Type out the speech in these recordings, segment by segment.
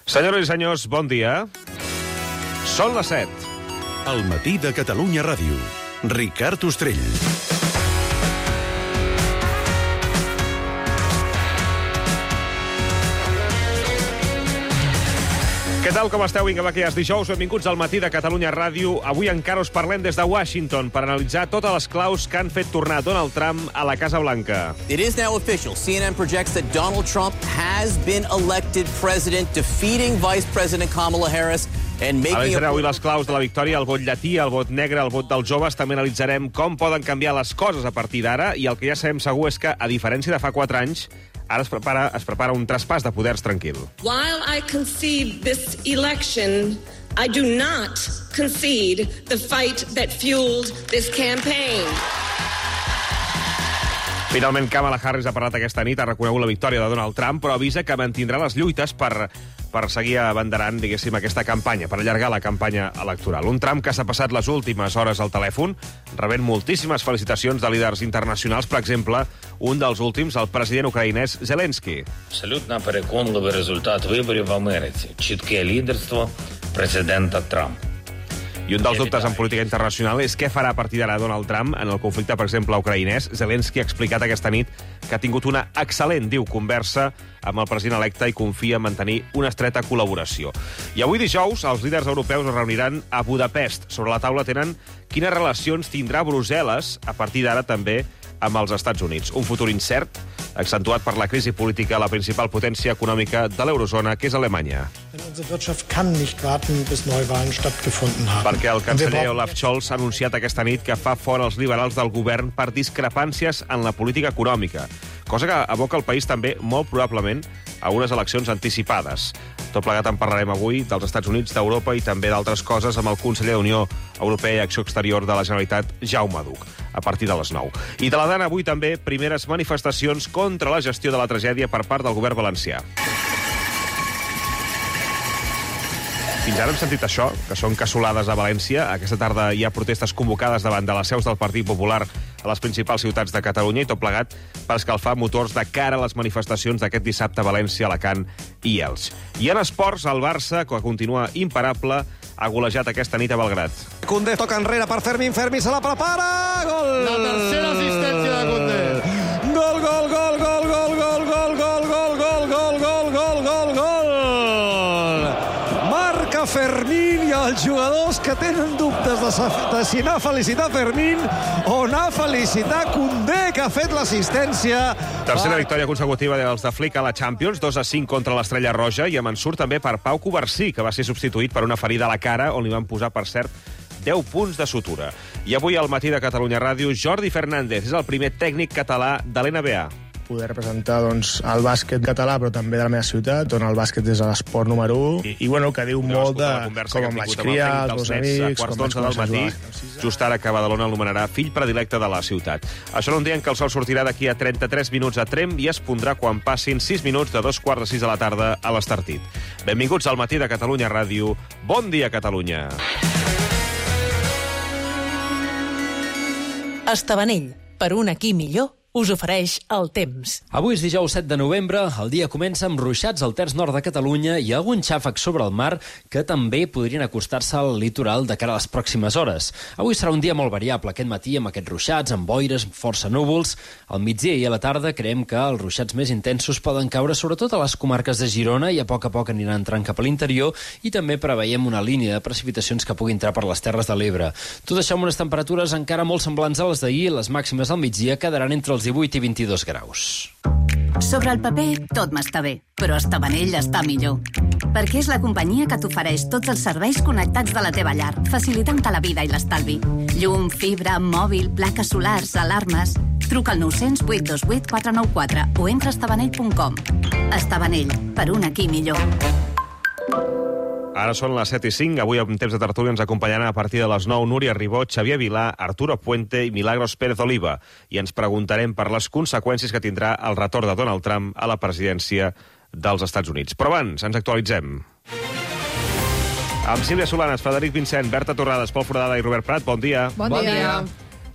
Senyores i senyors, bon dia. Són les 7. El matí de Catalunya Ràdio. Ricard Ostrell. Què tal, com esteu? Vinga, va, que ja és dijous. Benvinguts al matí de Catalunya Ràdio. Avui encara us parlem des de Washington per analitzar totes les claus que han fet tornar Donald Trump a la Casa Blanca. It is now official. CNN projects that Donald Trump has been elected president, defeating Vice President Kamala Harris and making... Analitzarem avui les claus de la victòria, el vot llatí, el vot negre, el vot dels joves. També analitzarem com poden canviar les coses a partir d'ara, i el que ja sabem segur és que, a diferència de fa 4 anys, ara es prepara un traspàs de poders tranquil. While I concede this election, I do not concede the fight that fueled this campaign. Finalment, Kamala Harris ha parlat aquesta nit, ha reconegut la victòria de Donald Trump, però avisa que mantindrà les lluites per seguir abanderant, diguéssim, aquesta campanya, per allargar la campanya electoral. Un Trump que s'ha passat les últimes hores al telèfon, rebent moltíssimes felicitacions de líders internacionals, per exemple, un dels últims, el president ucraïnès Zelensky. Абсолютно переконливий результат виборів в Америці. Чітке лідерство президента Трампа. I un dels dubtes en política internacional és què farà a partir d'ara Donald Trump en el conflicte, per exemple, ucraïnès. Zelensky ha explicat aquesta nit que ha tingut una excel·lent, diu, conversa amb el president electe i confia en mantenir una estreta col·laboració. I avui dijous els líders europeus es reuniran a Budapest. Sobre la taula tenen quines relacions tindrà Brussel·les a partir d'ara també amb els Estats Units. Un futur incert, accentuat per la crisi política a la principal potència econòmica de l'eurozona, que és Alemanya. Perquè el canceller Olaf Scholz ha anunciat aquesta nit que fa fora els liberals del govern per discrepàncies en la política econòmica, cosa que aboca el país també, molt probablement, a unes eleccions anticipades. Tot plegat en parlarem avui dels Estats Units, d'Europa i també d'altres coses amb el conseller d'Unió Europea i Acció Exterior de la Generalitat, Jaume Duch, a partir de les 9. I de la dana avui també primeres manifestacions contra la gestió de la tragèdia per part del govern valencià. Fins ara hem sentit això, que són cassolades a València. Aquesta tarda hi ha protestes convocades davant de les seus del Partit Popular a les principals ciutats de Catalunya, i tot plegat per escalfar motors de cara a les manifestacions d'aquest dissabte a València, Alacant i Elx. I en esports, el Barça, que continua imparable, ha golejat aquesta nit a Belgrat. Koundé toca enrere per Fermín, Fermín se la prepara, gol! La tercera assistència de Koundé. Gol, gol, gol, gol, gol, gol, gol, gol, gol, gol, gol, gol, gol, gol, gol! Marca Fermín, i els jugadors que tenen dubtes de si anar a felicitar Fermín o anar a felicitar Koundé, que ha fet l'assistència. Tercera victòria consecutiva dels de Flick a la Champions, 2-5 contra l'Estrella Roja, i amb ensurt també per Pau Covarsí, que va ser substituït per una ferida a la cara, on li van posar, per cert, 10 punts de sutura. I avui al matí de Catalunya Ràdio, Jordi Fernández és el primer tècnic català de l'NBA. Poder representar el bàsquet català, però també de la meva ciutat, on el bàsquet és l'esport número 1, i bueno, que diu molt de com em vaig criar, els meus amics, com vaig començar a jugar. Just ara que Badalona el nomenarà fill predilecte de la ciutat. Això no entenc que el sol sortirà d'aquí a 33 minuts a Tremp i es pondrà quan passin 6 minuts de 2:45 de la tarda a l'Estartit. Benvinguts al matí de Catalunya Ràdio. Bon dia, Catalunya. Estabanell, per un aquí millor, us ofereix el temps. Avui és dijous 7 de novembre, el dia comença amb ruixats al terç nord de Catalunya i algun xàfec sobre el mar que també podrien acostar-se al litoral de cara a les pròximes hores. Avui serà un dia molt variable aquest matí, amb aquests ruixats, amb boires, força núvols. Al migdia i a la tarda creiem que els ruixats més intensos poden caure sobretot a les comarques de Girona i a poc aniran entrant cap a l'interior, i també preveiem una línia de precipitacions que pugui entrar per les Terres de l'Ebre. Tot això amb unes temperatures encara molt semblants a les d'ahir. Les màximes al migdia quedaran entre els 18 i 22 graus. Sobre el paper, tot m'està bé, però Estabanell està millor. Perquè és la companyia que t'ofereix tots els serveis connectats de la teva llar, facilitant-te la vida i l'estalvi. Llum, fibra, mòbil, plaques solars, alarmes... Truca al 900 828 494 o entra a estabanell.com. Estabanell, per un aquí millor. Ara són les 7:05. Avui, en temps de tertúlia, ens acompanyaran a partir de les 9 Núria Ribó, Xavier Vilà, Arturo Puente i Milagros Pérez Oliva. I ens preguntarem per les conseqüències que tindrà el retorn de Donald Trump a la presidència dels Estats Units. Però abans, ens actualitzem. Amb Sílvia Solanes, Frederic Vincent, Berta Torrades, Pol Foradada i Robert Prat, bon dia. Bon dia.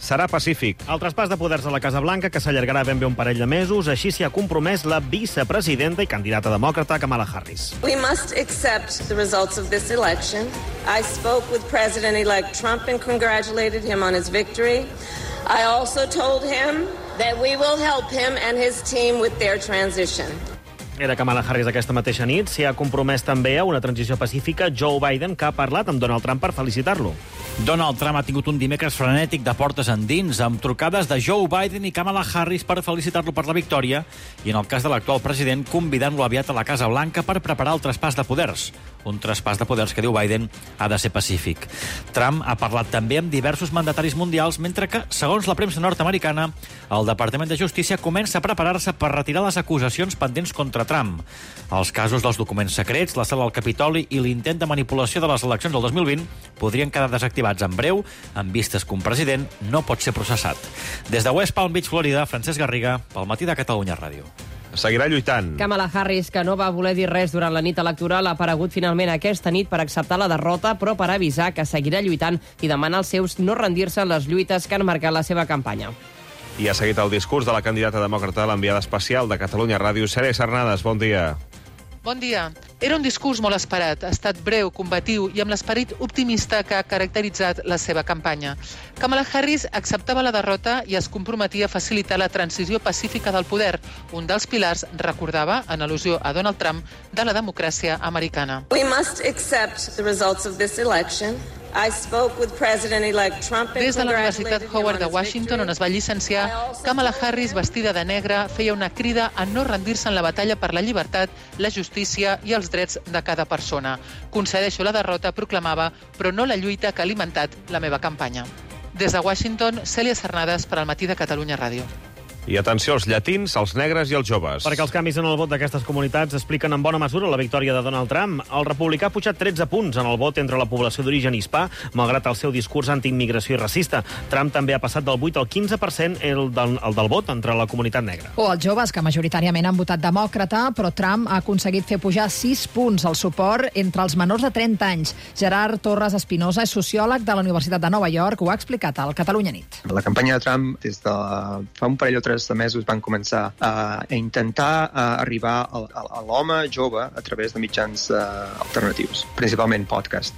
serà pacífic. El traspàs de poders a la Casa Blanca, que s'allargarà ben bé un parell de mesos, així s'hi ha compromès la vicepresidenta i candidata demòcrata Kamala Harris. We must accept the results of this election. I spoke with President-elect Trump and congratulated him on his victory. I also told him that we will help him and his team with their transition. Era Kamala Harris aquesta mateixa nit. S'hi ha compromès també a una transició pacífica Joe Biden, que ha parlat amb Donald Trump per felicitar-lo. Donald Trump ha tingut un dimecres frenètic de portes endins, amb trucades de Joe Biden i Kamala Harris per felicitar-lo per la victòria i, en el cas de l'actual president, convidant-lo aviat a la Casa Blanca per preparar el traspàs de poders. Un traspàs de poders que, diu Biden, ha de ser pacífic. Trump ha parlat també amb diversos mandataris mundials, mentre que, segons la premsa nord-americana, el Departament de Justícia comença a preparar-se per retirar les acusacions pendents contra Trump. Els casos dels documents secrets, la sala del Capitoli i l'intent de manipulació de les eleccions del 2020 podrien quedar desactivats en breu, en vistes que un president no pot ser processat. Des de West Palm Beach, Florida, Francesc Garriga, pel Matí de Catalunya Ràdio. Seguirà lluitant. Kamala Harris, que no va voler dir res durant la nit electoral, ha aparegut finalment aquesta nit per acceptar la derrota, però per avisar que seguirà lluitant i demanar als seus no rendir-se en les lluites que han marcat la seva campanya. I ha seguit el discurs de la candidata demòcrata a l'enviada especial de Catalunya Ràdio, Sèrie Sarnades. Bon dia. Bon dia. Era un discurs molt esperat. Ha estat breu, combatiu i amb l'esperit optimista que ha caracteritzat la seva campanya. Kamala Harris acceptava la derrota i es comprometia a facilitar la transició pacífica del poder, un dels pilars, recordava, en al·lusió a Donald Trump, de la democràcia americana. We must accept the results of this election. I spoke with President-elect Trump and Des de la Universitat Howard de Washington, on es va llicenciar, Kamala Harris, vestida de negre, feia una crida a no rendir-se en la batalla per la llibertat, la justícia i els drets de cada persona. Concedeixo la derrota, proclamava, però no la lluita que ha alimentat la meva campanya. Des de Washington, Cèlia Sarnades per al Matí de Catalunya Ràdio. I atenció als llatins, als negres i als joves. Perquè els canvis en el vot d'aquestes comunitats expliquen en bona mesura la victòria de Donald Trump. El republicà ha pujat 13 punts en el vot entre la població d'origen hispà, malgrat el seu discurs antiimmigració i racista. Trump també ha passat del 8 al 15% el del vot entre la comunitat negra. O els joves, que majoritàriament han votat demòcrata, però Trump ha aconseguit fer pujar 6 punts el suport entre els menors de 30 anys. Gerard Torres Espinosa és sociòleg de la Universitat de Nova York, ho ha explicat al Catalunya Nit. La campanya de Trump, des de fa un parell o 3 de mesos, van començar a intentar arribar a l'home jove a través de mitjans alternatius, principalment podcast.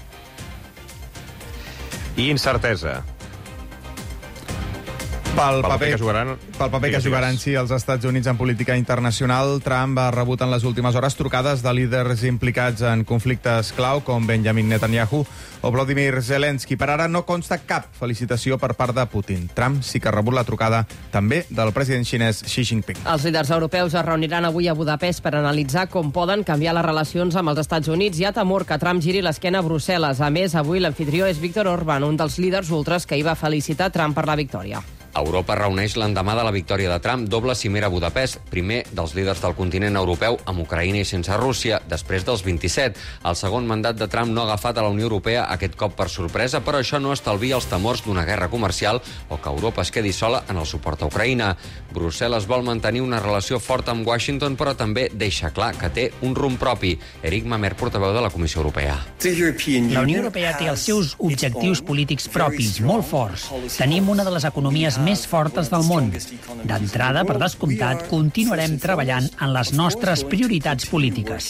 I incertesa. Pel paper que jugaran els Estats Units en política internacional, Trump ha rebut en les últimes hores trucades de líders implicats en conflictes clau com Benjamin Netanyahu o Volodymyr Zelensky. Per ara no consta cap felicitació per part de Putin. Trump sí que ha rebut la trucada també del president xinès Xi Jinping. Els líders europeus es reuniran avui a Budapest per analitzar com poden canviar les relacions amb els Estats Units. Hi ha temor que Trump giri l'esquena a Brussel·les. A més, avui l'amfitrió és Viktor Orbán, un dels líders ultres que hi va felicitar Trump per la victòria. Europa reuneix l'endemà de la victòria de Trump, doble cimera a Budapest, primer dels líders del continent europeu amb Ucraïna i sense Rússia, després dels 27. El segon mandat de Trump no ha agafat a la Unió Europea aquest cop per sorpresa, però això no estalvia els temors d'una guerra comercial o que Europa es quedi sola en el suport a Ucraïna. Brussel·les vol mantenir una relació forta amb Washington, però també deixa clar que té un rumb propi. Eric Mamer, portaveu de la Comissió Europea. La Unió Europea té els seus objectius polítics propis, molt forts. Tenim una de les economies més fortes del món. D'entrada, per descomptat, continuarem treballant en les nostres prioritats polítiques.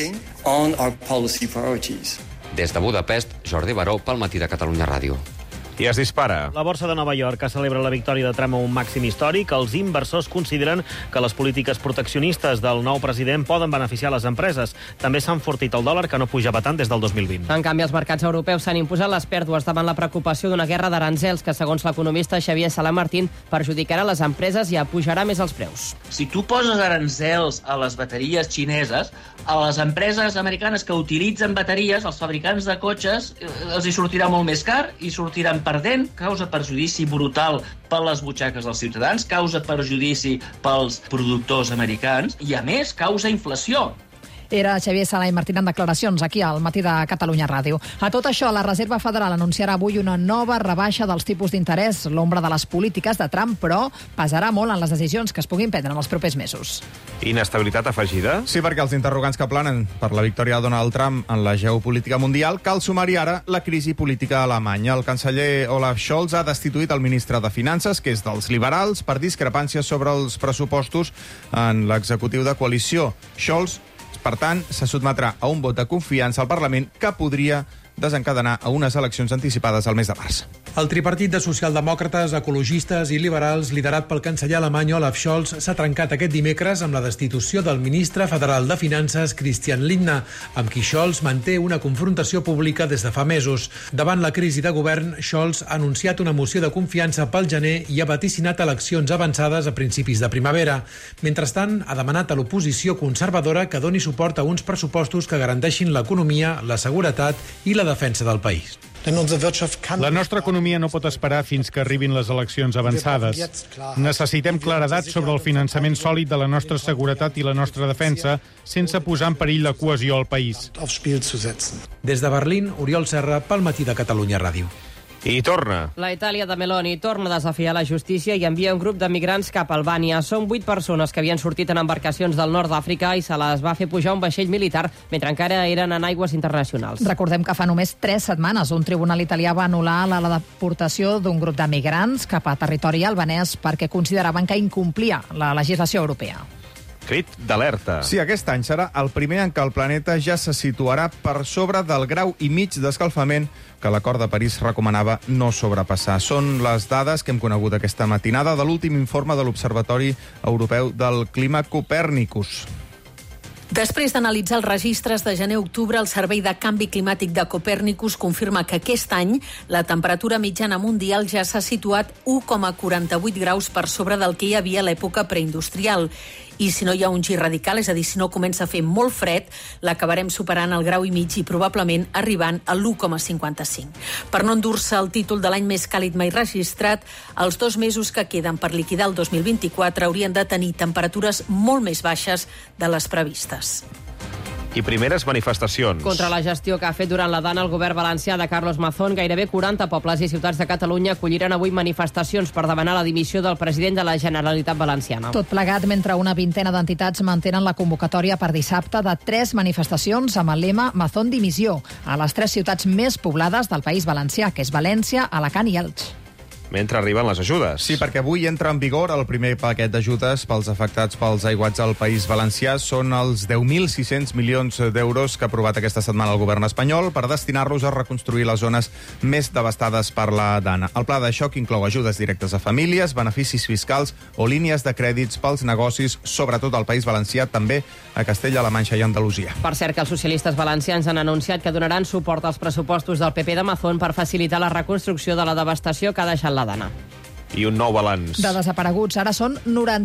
Des de Budapest, Jordi Baró, pel Matí de Catalunya Ràdio. I es dispara. La borsa de Nova York, que celebra la victòria de Trump a un màxim històric, els inversors consideren que les polítiques proteccionistes del nou president poden beneficiar les empreses. També s'ha enfortit el dòlar, que no pujava tant des del 2020. En canvi, els mercats europeus s'han imposat les pèrdues davant la preocupació d'una guerra d'aranzels que, segons l'economista Xavier Salamartín, perjudicarà les empreses i apujarà més els preus. Si tu poses aranzels a les bateries xineses, a les empreses americanes que utilitzen bateries, els fabricants de cotxes, els hi sortirà molt més car i sortiran perdent, causa perjudici brutal per les butxaques dels ciutadans, causa perjudici pels productors americans i, a més, causa inflació. Era Xavier Sala i Martín en declaracions aquí al Matí de Catalunya Ràdio. A tot això, la Reserva Federal anunciarà avui una nova rebaixa dels tipus d'interès. L'ombra de les polítiques de Trump, però, pesarà molt en les decisions que es puguin prendre en els propers mesos. Inestabilitat afegida? Sí, perquè els interrogants que planen per la victòria de Donald Trump en la geopolítica mundial cal sumar-hi ara la crisi política alemanya. El canceller Olaf Scholz ha destituït el ministre de Finances, que és dels liberals, per discrepàncies sobre els pressupostos en l'executiu de coalició. Scholz, per tant, se sotmetrà a un vot de confiança al Parlament que podria desencadenar a unes eleccions anticipades al mes de març. El tripartit de socialdemòcrates, ecologistes i liberals, liderat pel canceller alemany Olaf Scholz, s'ha trencat aquest dimecres amb la destitució del ministre federal de Finances, Christian Lindner, amb qui Scholz manté una confrontació pública des de fa mesos. Davant la crisi de govern, Scholz ha anunciat una moció de confiança pel gener i ha vaticinat eleccions avançades a principis de primavera. Mentrestant, ha demanat a l'oposició conservadora que doni suport a uns pressupostos que garanteixin l'economia, la seguretat i la defensa del país. La nostra economia no pot esperar fins que arribin les eleccions avançades. Necessitem claredat sobre el finançament sòlid de la nostra seguretat i la nostra defensa, sense posar en perill la cohesió al país. Des de Berlín, Oriol Serra, pel Matí de Catalunya Ràdio. I torna. La Itàlia de Meloni torna a desafiar la justícia i envia un grup de migrants cap a Albània. Són 8 persones que havien sortit en embarcacions del nord d'Àfrica i se les va fer pujar un vaixell militar mentre encara eren en aigües internacionals. Recordem que fa només 3 setmanes un tribunal italià va anul·lar la deportació d'un grup de migrants cap a territori albanès perquè consideraven que incomplia la legislació europea. Crit d'alerta. Sí, aquest any serà el primer en què el planeta ja se situarà per sobre del 1,5 graus d'escalfament que l'Acord de París recomanava no sobrepassar. Són les dades que hem conegut aquesta matinada de l'últim informe de l'Observatori Europeu del Clima Copernicus. Després d'analitzar els registres de gener-octubre, el Servei de Canvi Climàtic de Copernicus confirma que aquest any la temperatura mitjana mundial ja s'ha situat 1,48 graus per sobre del que hi havia a l'època preindustrial. I si no hi ha un gir radical, és a dir, si no comença a fer molt fred, l'acabarem superant el 1,5 graus i probablement arribant a l'1,55. Per no endur-se el títol de l'any més càlid mai registrat, els 2 mesos que queden per liquidar el 2024 haurien de tenir temperatures molt més baixes de les previstes. I primeres manifestacions. Contra la gestió que ha fet durant la Dana el govern valencià de Carlos Mazón, gairebé 40 pobles i ciutats de Catalunya acolliran avui manifestacions per demanar la dimissió del president de la Generalitat Valenciana. Tot plegat mentre una vintena d'entitats mantenen la convocatòria per dissabte de 3 manifestacions amb el lema Mazón dimissió a les 3 ciutats més poblades del País Valencià, que és València, Alacant i Elx. Mentre arriben les ajudes. Sí, perquè avui entra en vigor el primer paquet d'ajudes pels afectats pels aiguats al País Valencià. Són els 10.600 milions d'euros que ha aprovat aquesta setmana el govern espanyol per destinar-los a reconstruir les zones més devastades per la Dana. El pla de xoc inclou ajudes directes a famílies, beneficis fiscals o línies de crèdits pels negocis, sobretot al País Valencià, també a Castella-La Manxa i Andalusia. Per cert, que els socialistes valencians han anunciat que donaran suport als pressupostos del PP de Mazón per facilitar la reconstrucció de la devastació que ha deixat la Dana. I un nou balanç. De desapareguts. Ara són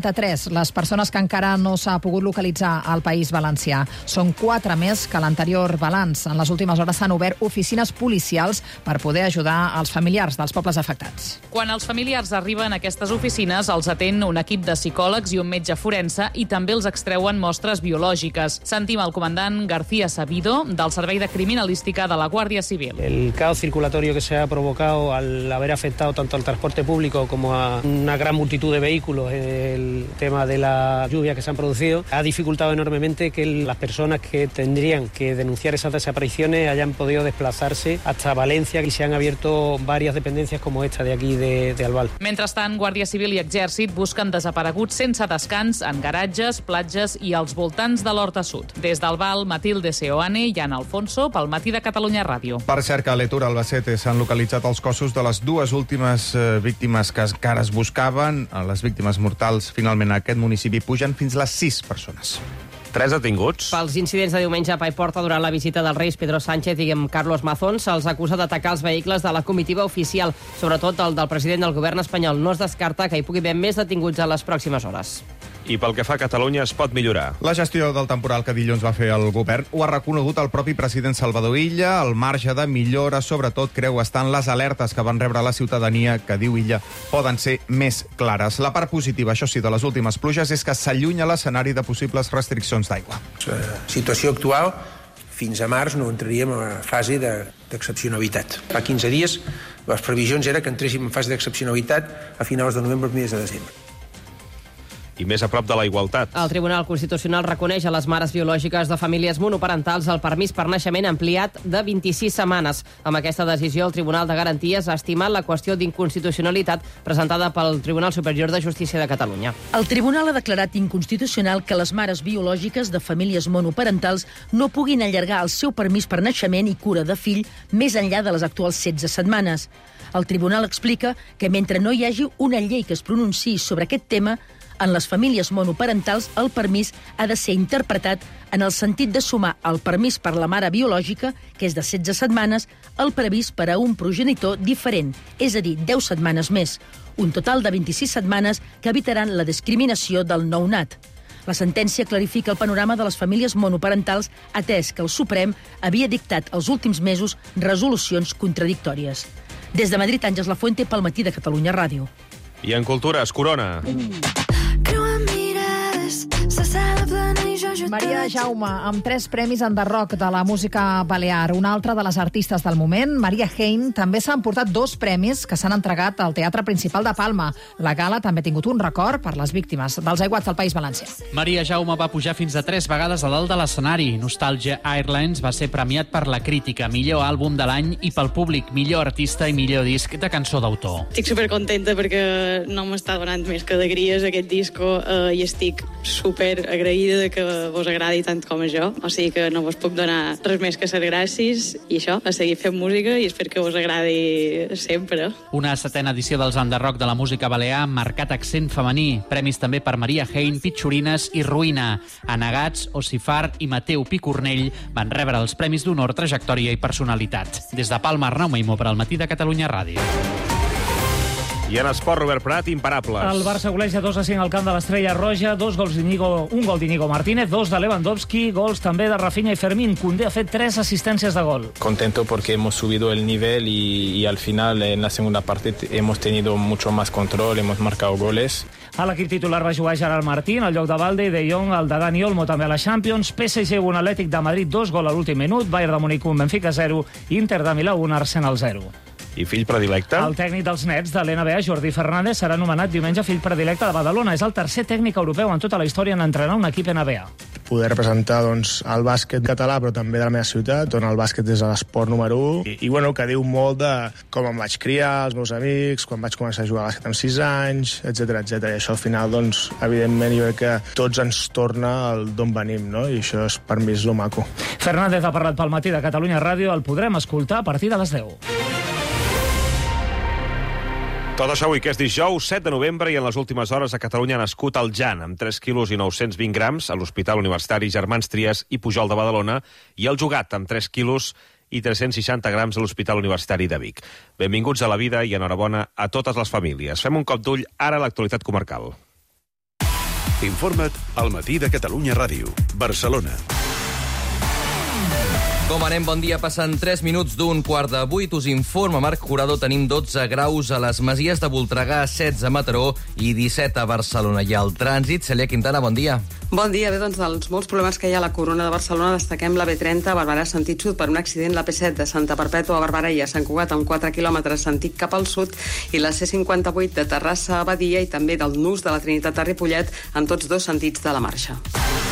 93 les persones que encara no s'ha pogut localitzar al País Valencià. Són 4 més que l'anterior balanç. En les últimes hores s'han obert oficines policials per poder ajudar els familiars dels pobles afectats. Quan els familiars arriben a aquestes oficines, els atén un equip de psicòlegs i un metge forense i també els extreuen mostres biològiques. Sentim el comandant García Sabido del Servei de Criminalística de la Guàrdia Civil. El caos circulatorio que se ha provocado al haber afectado tanto al transporte público como a una gran multitud de vehículos, el tema de la lluvia que se han producido, ha dificultado enormemente que las personas que tendrían que denunciar esas desapariciones hayan podido desplazarse hasta Valencia y se han abierto varias dependencias como esta de aquí de Albal. Mentrestant, Guàrdia Civil i Exèrcit busquen desapareguts sense descans en garatges, platges i als voltants de l'Horta Sud. Des d'Albal, Matilde Seoane i Ana Alfonso pel Matí de Catalunya Ràdio. Per cert, que a l'Etura, Albacete, s'han localitzat els cossos de les 2 últimes víctimes que encara es buscaven. Les víctimes mortals, finalment, a aquest municipi pugen fins a les 6 persones. 3 detinguts. Pels incidents de diumenge a Paiporta durant la visita dels Reis Pedro Sánchez i amb Carlos Mazón, se'ls acusa d'atacar els vehicles de la comitiva oficial, sobretot el del president del govern espanyol. No es descarta que hi pugui haver més detinguts a les pròximes hores. I pel que fa a Catalunya es pot millorar. La gestió del temporal que dilluns va fer el govern ho ha reconegut el propi president Salvador Illa. El marge de millora, sobretot, creu estar en les alertes que van rebre la ciutadania, que, diu Illa, poden ser més clares. La part positiva, això sí, de les últimes pluges és que s'allunya l'escenari de possibles restriccions d'aigua. La situació actual, fins a març no entraríem a fase d'excepcionalitat. Fa 15 dies les previsions era que entréssim en fase d'excepcionalitat a finals de novembre, primers de desembre. I més a prop de la igualtat. El Tribunal Constitucional reconeix a les mares biològiques de famílies monoparentals el permís per naixement ampliat de 26 setmanes. Amb aquesta decisió, el Tribunal de Garanties ha estimat la qüestió d'inconstitucionalitat presentada pel Tribunal Superior de Justícia de Catalunya. El Tribunal ha declarat inconstitucional que les mares biològiques de famílies monoparentals no puguin allargar el seu permís per naixement i cura de fill més enllà de les actuals 16 setmanes. El Tribunal explica que mentre no hi hagi una llei que es pronunciï sobre aquest tema, en les famílies monoparentals, el permís ha de ser interpretat en el sentit de sumar el permís per la mare biològica, que és de 16 setmanes, al previst per a un progenitor diferent, és a dir, 10 setmanes més, un total de 26 setmanes que evitaran la discriminació del nounat. La sentència clarifica el panorama de les famílies monoparentals, atès que el Suprem havia dictat els últims mesos resolucions contradictòries. Des de Madrid, Àngels Lafuente, pel Matí de Catalunya Ràdio. I en cultures, Corona. Maria Jaume, amb 3 premis enderroc de la música balear, una altra de les artistes del moment, Maria Hein, també s'ha emportat 2 premis que s'han entregat al Teatre Principal de Palma. La gala també ha tingut un record per les víctimes dels aiguats del País Valencià. Maria Jaume va pujar fins a 3 vegades a dalt de l'escenari. Nostalgia Airlines va ser premiat per la crítica, millor àlbum de l'any, i pel públic, millor artista i millor disc de cançó d'autor. Estic supercontenta perquè no m'està donant més que alegries aquest disco i estic super agraïda de que vos agradi tant com a jo, o sigui que no vos puc donar res més que ser gràcies i això, a seguir fent música i espero que vos agradi sempre. Una 7a edició dels Enderroc de la música balear amb marcat accent femení. Premis també per Maria Hein, Pitxorines i Ruïna. Anagats, Ocifar i Mateu Picornell van rebre els premis d'honor, trajectòria i personalitat. Des de Palma, Arnau Maimó per al Matí de Catalunya Ràdio. I en esport, Robert Prat, imparables. El Barça goleja 2-5 al camp de l'Estrella Roja, un gol d'Iñigo Martínez, 2 de Lewandowski, gols també de Rafinha i Fermín. Koundé ha fet 3 assistències de gol. Contento porque hemos subido el nivel y al final en la segunda parte hemos tenido mucho más control, hemos marcado goles. A l'equip titular va jugar Gerard Martín, al lloc de Valde i De Jong, el de Dani Olmo també a la Champions, PSG 1, Atlètic de Madrid 2, gol a l'últim minut, Bayern de Múnich 1, Benfica 0, Inter de Milà 1, Arsenal 0. I fill predilecte? El tècnic dels Nets de l'NBA, Jordi Fernández, serà anomenat diumenge fill predilecte de Badalona. És el tercer tècnic europeu en tota la història en entrenar un equip NBA. Poder representar el bàsquet català, però també de la meva ciutat, on el bàsquet és l'esport número 1. I bueno, que diu molt de com em vaig criar, els meus amics, quan vaig començar a jugar a bàsquet amb 6 anys, etc etc. I això al final, doncs, evidentment, jo crec que tots ens torna d'on venim, no? I això per mi és lo maco. Fernández ha parlat pel Matí de Catalunya Ràdio. El podrem escoltar a partir de les 10. Tot això avui, que és dijous, 7 de novembre, i en les últimes hores a Catalunya ha nascut el Jan, amb 3 quilos i 920 grams, a l'Hospital Universitari Germans Trias i Pujol de Badalona, i el Jugat, amb 3 quilos i 360 grams a l'Hospital Universitari de Vic. Benvinguts a la vida i enhorabona a totes les famílies. Fem un cop d'ull ara a l'actualitat comarcal. Informa't al Matí de Catalunya Ràdio, Barcelona. Com anem? Bon dia. Passen 3 minuts d'un 7:15. Us informa Marc Jurado. Tenim 12 graus a les Masies de Voltregà, 16 a Mataró i 17 a Barcelona. I al trànsit, Cèlia Quintana, bon dia. Bon dia. Bé, doncs, dels molts problemes que hi ha a la Corona de Barcelona destaquem la B30 a Barberà, sentit sud, per un accident, la P7 de Santa Perpètua a Barberà i a Sant Cugat, amb 4 quilòmetres sentit cap al sud, i la C58 de Terrassa a Badia i també del Nus de la Trinitat a Ripollet, en tots dos sentits de la marxa.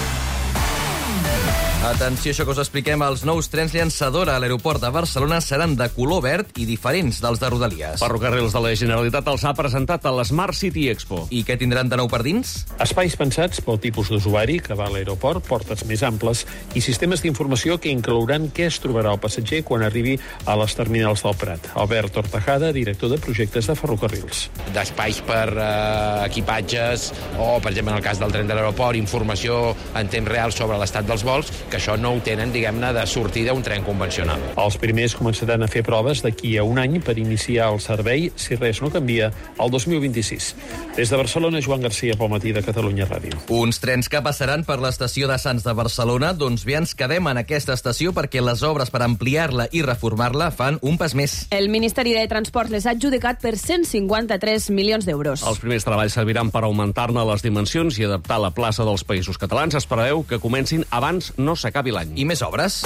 Atenció, això que us expliquem, els nous trens llançadora a l'aeroport de Barcelona seran de color verd i diferents dels de Rodalies. Ferrocarrils de la Generalitat els ha presentat a l'Smart City Expo. I què tindran de nou per dins? Espais pensats pel tipus d'usuari que va a l'aeroport, portes més amples i sistemes d'informació que inclouran què es trobarà el passatger quan arribi a les terminals del Prat. Albert Hortajada, director de projectes de ferrocarrils. D'espais per equipatges o, per exemple, en el cas del tren de l'aeroport, informació en temps real sobre l'estat dels vols que això no ho tenen, diguem-ne, de sortida un tren convencional. Els primers començaran a fer proves d'aquí a un any per iniciar el servei, si res no canvia, el 2026. Des de Barcelona, Joan Garcia, pel Matí de Catalunya Ràdio. Uns trens que passaran per l'estació de Sants de Barcelona, doncs bé, ens quedem en aquesta estació perquè les obres per ampliar-la i reformar-la fan un pas més. El Ministeri de Transports les ha adjudicat per 153 milions d'euros. Els primers treballs serviran per augmentar-ne les dimensions i adaptar la plaça dels Països Catalans. Es preveu que comencin abans no s'acabi l'any. I més obres?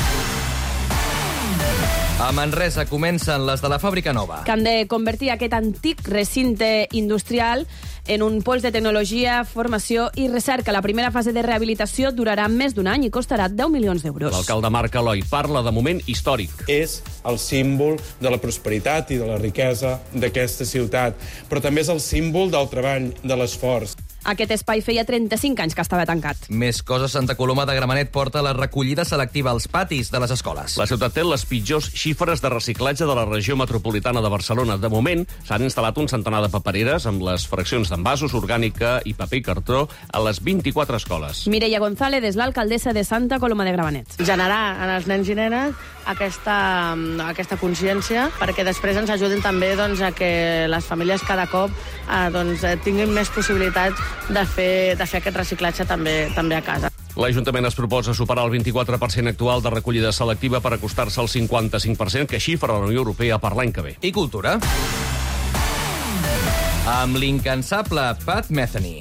A Manresa comencen les de la Fàbrica Nova. Que han de convertir aquest antic recinte industrial en un pols de tecnologia, formació i recerca. La primera fase de rehabilitació durarà més d'un any i costarà 10 milions d'euros. L'alcalde Marc Eloi parla de moment històric. És el símbol de la prosperitat i de la riquesa d'aquesta ciutat, però també és el símbol del treball, de l'esforç. Aquest espai feia 35 anys que estava tancat. Més coses. Santa Coloma de Gramenet porta la recollida selectiva als patis de les escoles. La ciutat té les pitjors xifres de reciclatge de la regió metropolitana de Barcelona. De moment, s'han instal·lat un centenar de papereres amb les fraccions d'envasos, orgànica i paper i cartró a les 24 escoles. Mireia González és l'alcaldessa de Santa Coloma de Gramenet. Generar en els nens i nenes aquesta consciència perquè després ens ajudin també doncs, a que les famílies cada cop tinguin més possibilitats de fer aquest reciclatge també a casa. L'Ajuntament es proposa superar el 24% actual de recollida selectiva per acostar-se al 55% que xifra la Unió Europea per l'any que ve. I cultura? Amb l'incansable Pat Metheny,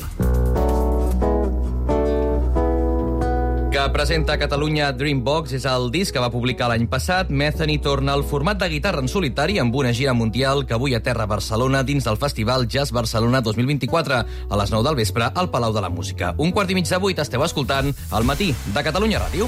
que presenta a Catalunya Dreambox, és el disc que va publicar l'any passat. Metheny torna al format de guitarra en solitari amb una gira mundial que avui aterra a Barcelona dins del Festival Jazz Barcelona 2024 a les 9 del vespre al Palau de la Música. 7:15, esteu escoltant El Matí de Catalunya Ràdio.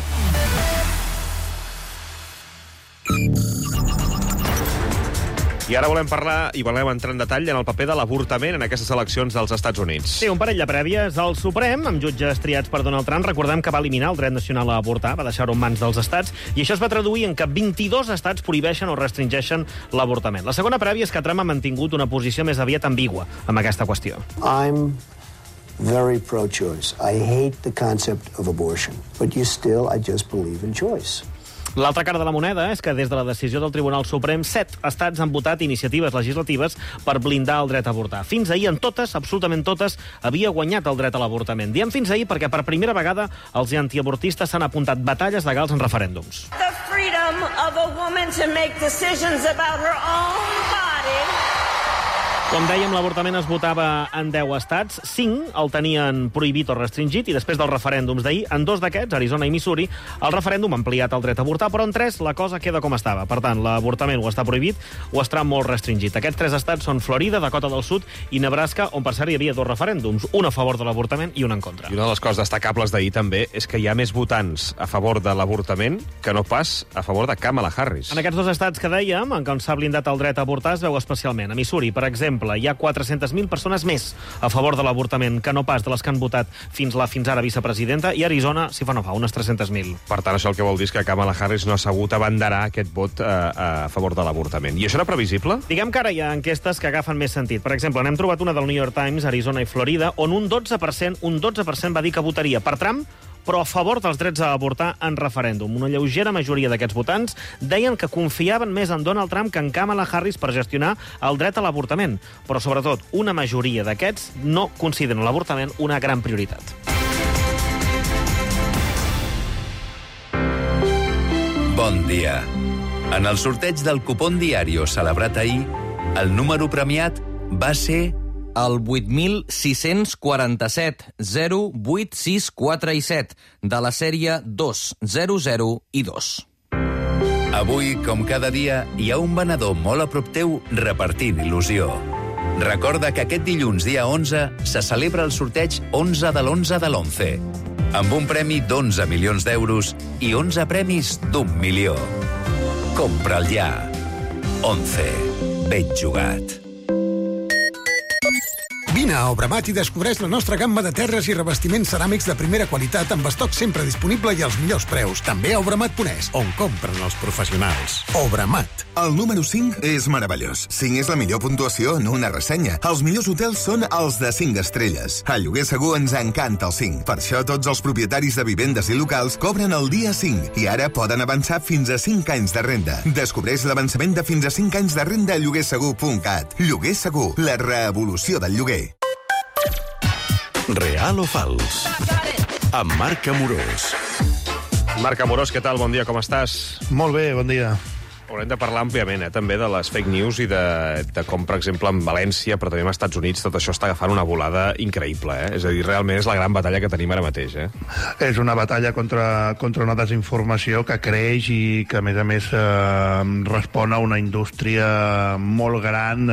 I ara volem parlar i volem entrar en detall en el paper de l'avortament en aquestes eleccions dels Estats Units. Sí, un parell de prèvies. El Suprem, amb jutges triats per Donald Trump, recordem que va eliminar el dret nacional a avortar, va deixar-ho en mans dels estats, i això es va traduir en que 22 estats prohibeixen o restringeixen l'avortament. La segona prèvia és que Trump ha mantingut una posició més aviat ambigua amb aquesta qüestió. I'm very pro-choice. I hate the concept of abortion, but I just believe in choice. L'altra cara de la moneda és que des de la decisió del Tribunal Suprem, 7 estats han votat iniciatives legislatives per blindar el dret a avortar. Fins ahir, en totes, absolutament totes, havia guanyat el dret a l'avortament. Diem fins ahir perquè per primera vegada els antiavortistes s'han apuntat batalles legals en referèndums. The freedom of a woman to make decisions about her own body. Com dèiem, l'avortament es votava en 10 estats, 5 el tenien prohibit o restringit, i després dels referèndums d'ahir, en 2 d'aquests, Arizona i Missouri, el referèndum ha ampliat el dret a avortar, però en 3 la cosa queda com estava. Per tant, l'avortament o està prohibit o estarà molt restringit. Aquests 3 estats són Florida, Dakota del Sud i Nebraska, on per cert hi havia 2 referèndums, un a favor de l'avortament i un en contra. I una de les coses destacables d'ahir també és que hi ha més votants a favor de l'avortament que no pas a favor de Kamala Harris. En aquests 2 estats que dèiem, en què s'ha blindat el dret a avortar, es veu especialment. A Missouri, per exemple, hi ha 400.000 persones més a favor de l'avortament que no pas de les que han votat fins ara vicepresidenta, i Arizona, si fa no fa, unes 300.000. Per tant, això el que vol dir és que Kamala Harris no ha sabut abanderar aquest vot a favor de l'avortament. I això era previsible? Diguem que ara hi ha enquestes que agafen més sentit. Per exemple, n'hem trobat una del New York Times, Arizona i Florida, on un 12% va dir que votaria per Trump, però a favor dels drets a avortar en referèndum. Una lleugera majoria d'aquests votants deien que confiaven més en Donald Trump que en Kamala Harris per gestionar el dret a l'avortament. Però, sobretot, una majoria d'aquests no consideren l'avortament una gran prioritat. Bon dia. En el sorteig del cupón Diario celebrat ahir, el número premiat va ser el 8.647 08647 de la sèrie 200 i 2. Avui, com cada dia, hi ha un venedor molt a prop teu repartint il·lusió. Recorda que aquest dilluns, dia 11, se celebra el sorteig 11 de l'11 de l'11, amb un premi d'11 milions d'euros i 11 premis d'1 milió. Compra'l ja. 11. Ben jugat. Vine a Obramat i descobreix la nostra gamma de terres i revestiments ceràmics de primera qualitat amb estoc sempre disponible i als millors preus. També a Obramat.es, on compren els professionals. Obramat. El número 5 és meravellós. 5 és la millor puntuació en una ressenya. Els millors hotels són els de 5 estrelles. A Lloguer Segur ens encanta el 5. Per això tots els propietaris de vivendes i locals cobren el dia 5 i ara poden avançar fins a 5 anys de renda. Descobreix l'avançament de fins a 5 anys de renda a lloguersegur.cat. Lloguer Segur, la revolució del lloguer. Real o fals? Amb Marc Amorós. Marc Amorós, què tal? Bon dia, com estàs? Molt bé, bon dia. Haurem de parlar àmpliament, també, de les fake news i de com, per exemple, en València, però també als Estats Units, tot això està agafant una volada increïble, És a dir, realment és la gran batalla que tenim ara mateix, És una batalla contra una desinformació que creix i que, a més, respon a una indústria molt gran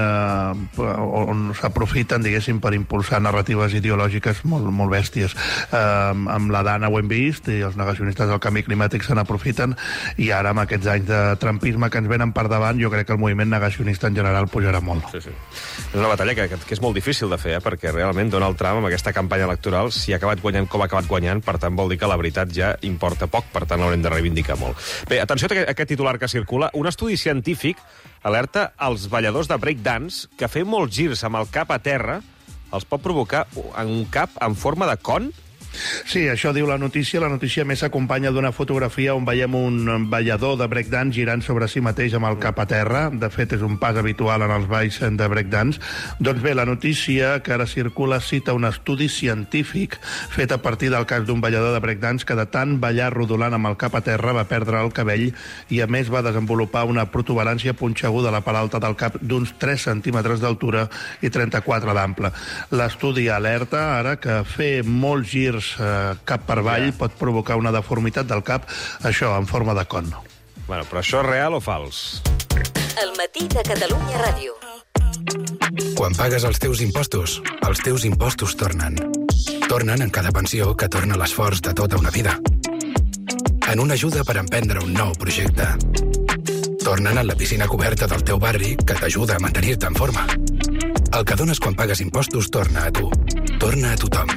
on s'aprofiten, diguéssim, per impulsar narratives ideològiques molt bèsties. Amb la Dana ho hem vist i els negacionistes del canvi climàtic se n'aprofiten i ara, amb aquests anys de trumpisme que ens venen per davant, jo crec que el moviment negacionista en general pujarà molt. Sí. És una batalla que és molt difícil de fer, perquè realment Donald Trump, amb aquesta campanya electoral, si ha acabat guanyant com ha acabat guanyant, per tant vol dir que la veritat ja importa poc, per tant l'haurem de reivindicar molt. Bé, atenció a aquest titular que circula. Un estudi científic alerta als balladors de breakdance que fer molts girs amb el cap a terra els pot provocar un cap en forma de con. Sí, això diu la notícia. La notícia més s'acompanya d'una fotografia on veiem un ballador de breakdance girant sobre si mateix amb el cap a terra. De fet, és un pas habitual en els balls de breakdance. Doncs bé, la notícia que ara circula cita un estudi científic fet a partir del cas d'un ballador de breakdance que de tant ballar rodolant amb el cap a terra va perdre el cabell i, a més, va desenvolupar una protuberància punxeguda a la part alta del cap d'uns 3 centímetres d'altura i 34 d'ample. L'estudi alerta ara que fer molts girs cap per avall pot provocar una deformitat del cap, això en forma de con. Bueno, però això és real o fals? El matí de Catalunya Ràdio. Quan pagues els teus impostos tornen. Tornen en cada pensió que torna l'esforç de tota una vida. En una ajuda per emprendre un nou projecte. Tornen en la piscina coberta del teu barri que t'ajuda a mantenir-te en forma. El que dones quan pagues impostos torna a tu. Torna a tothom.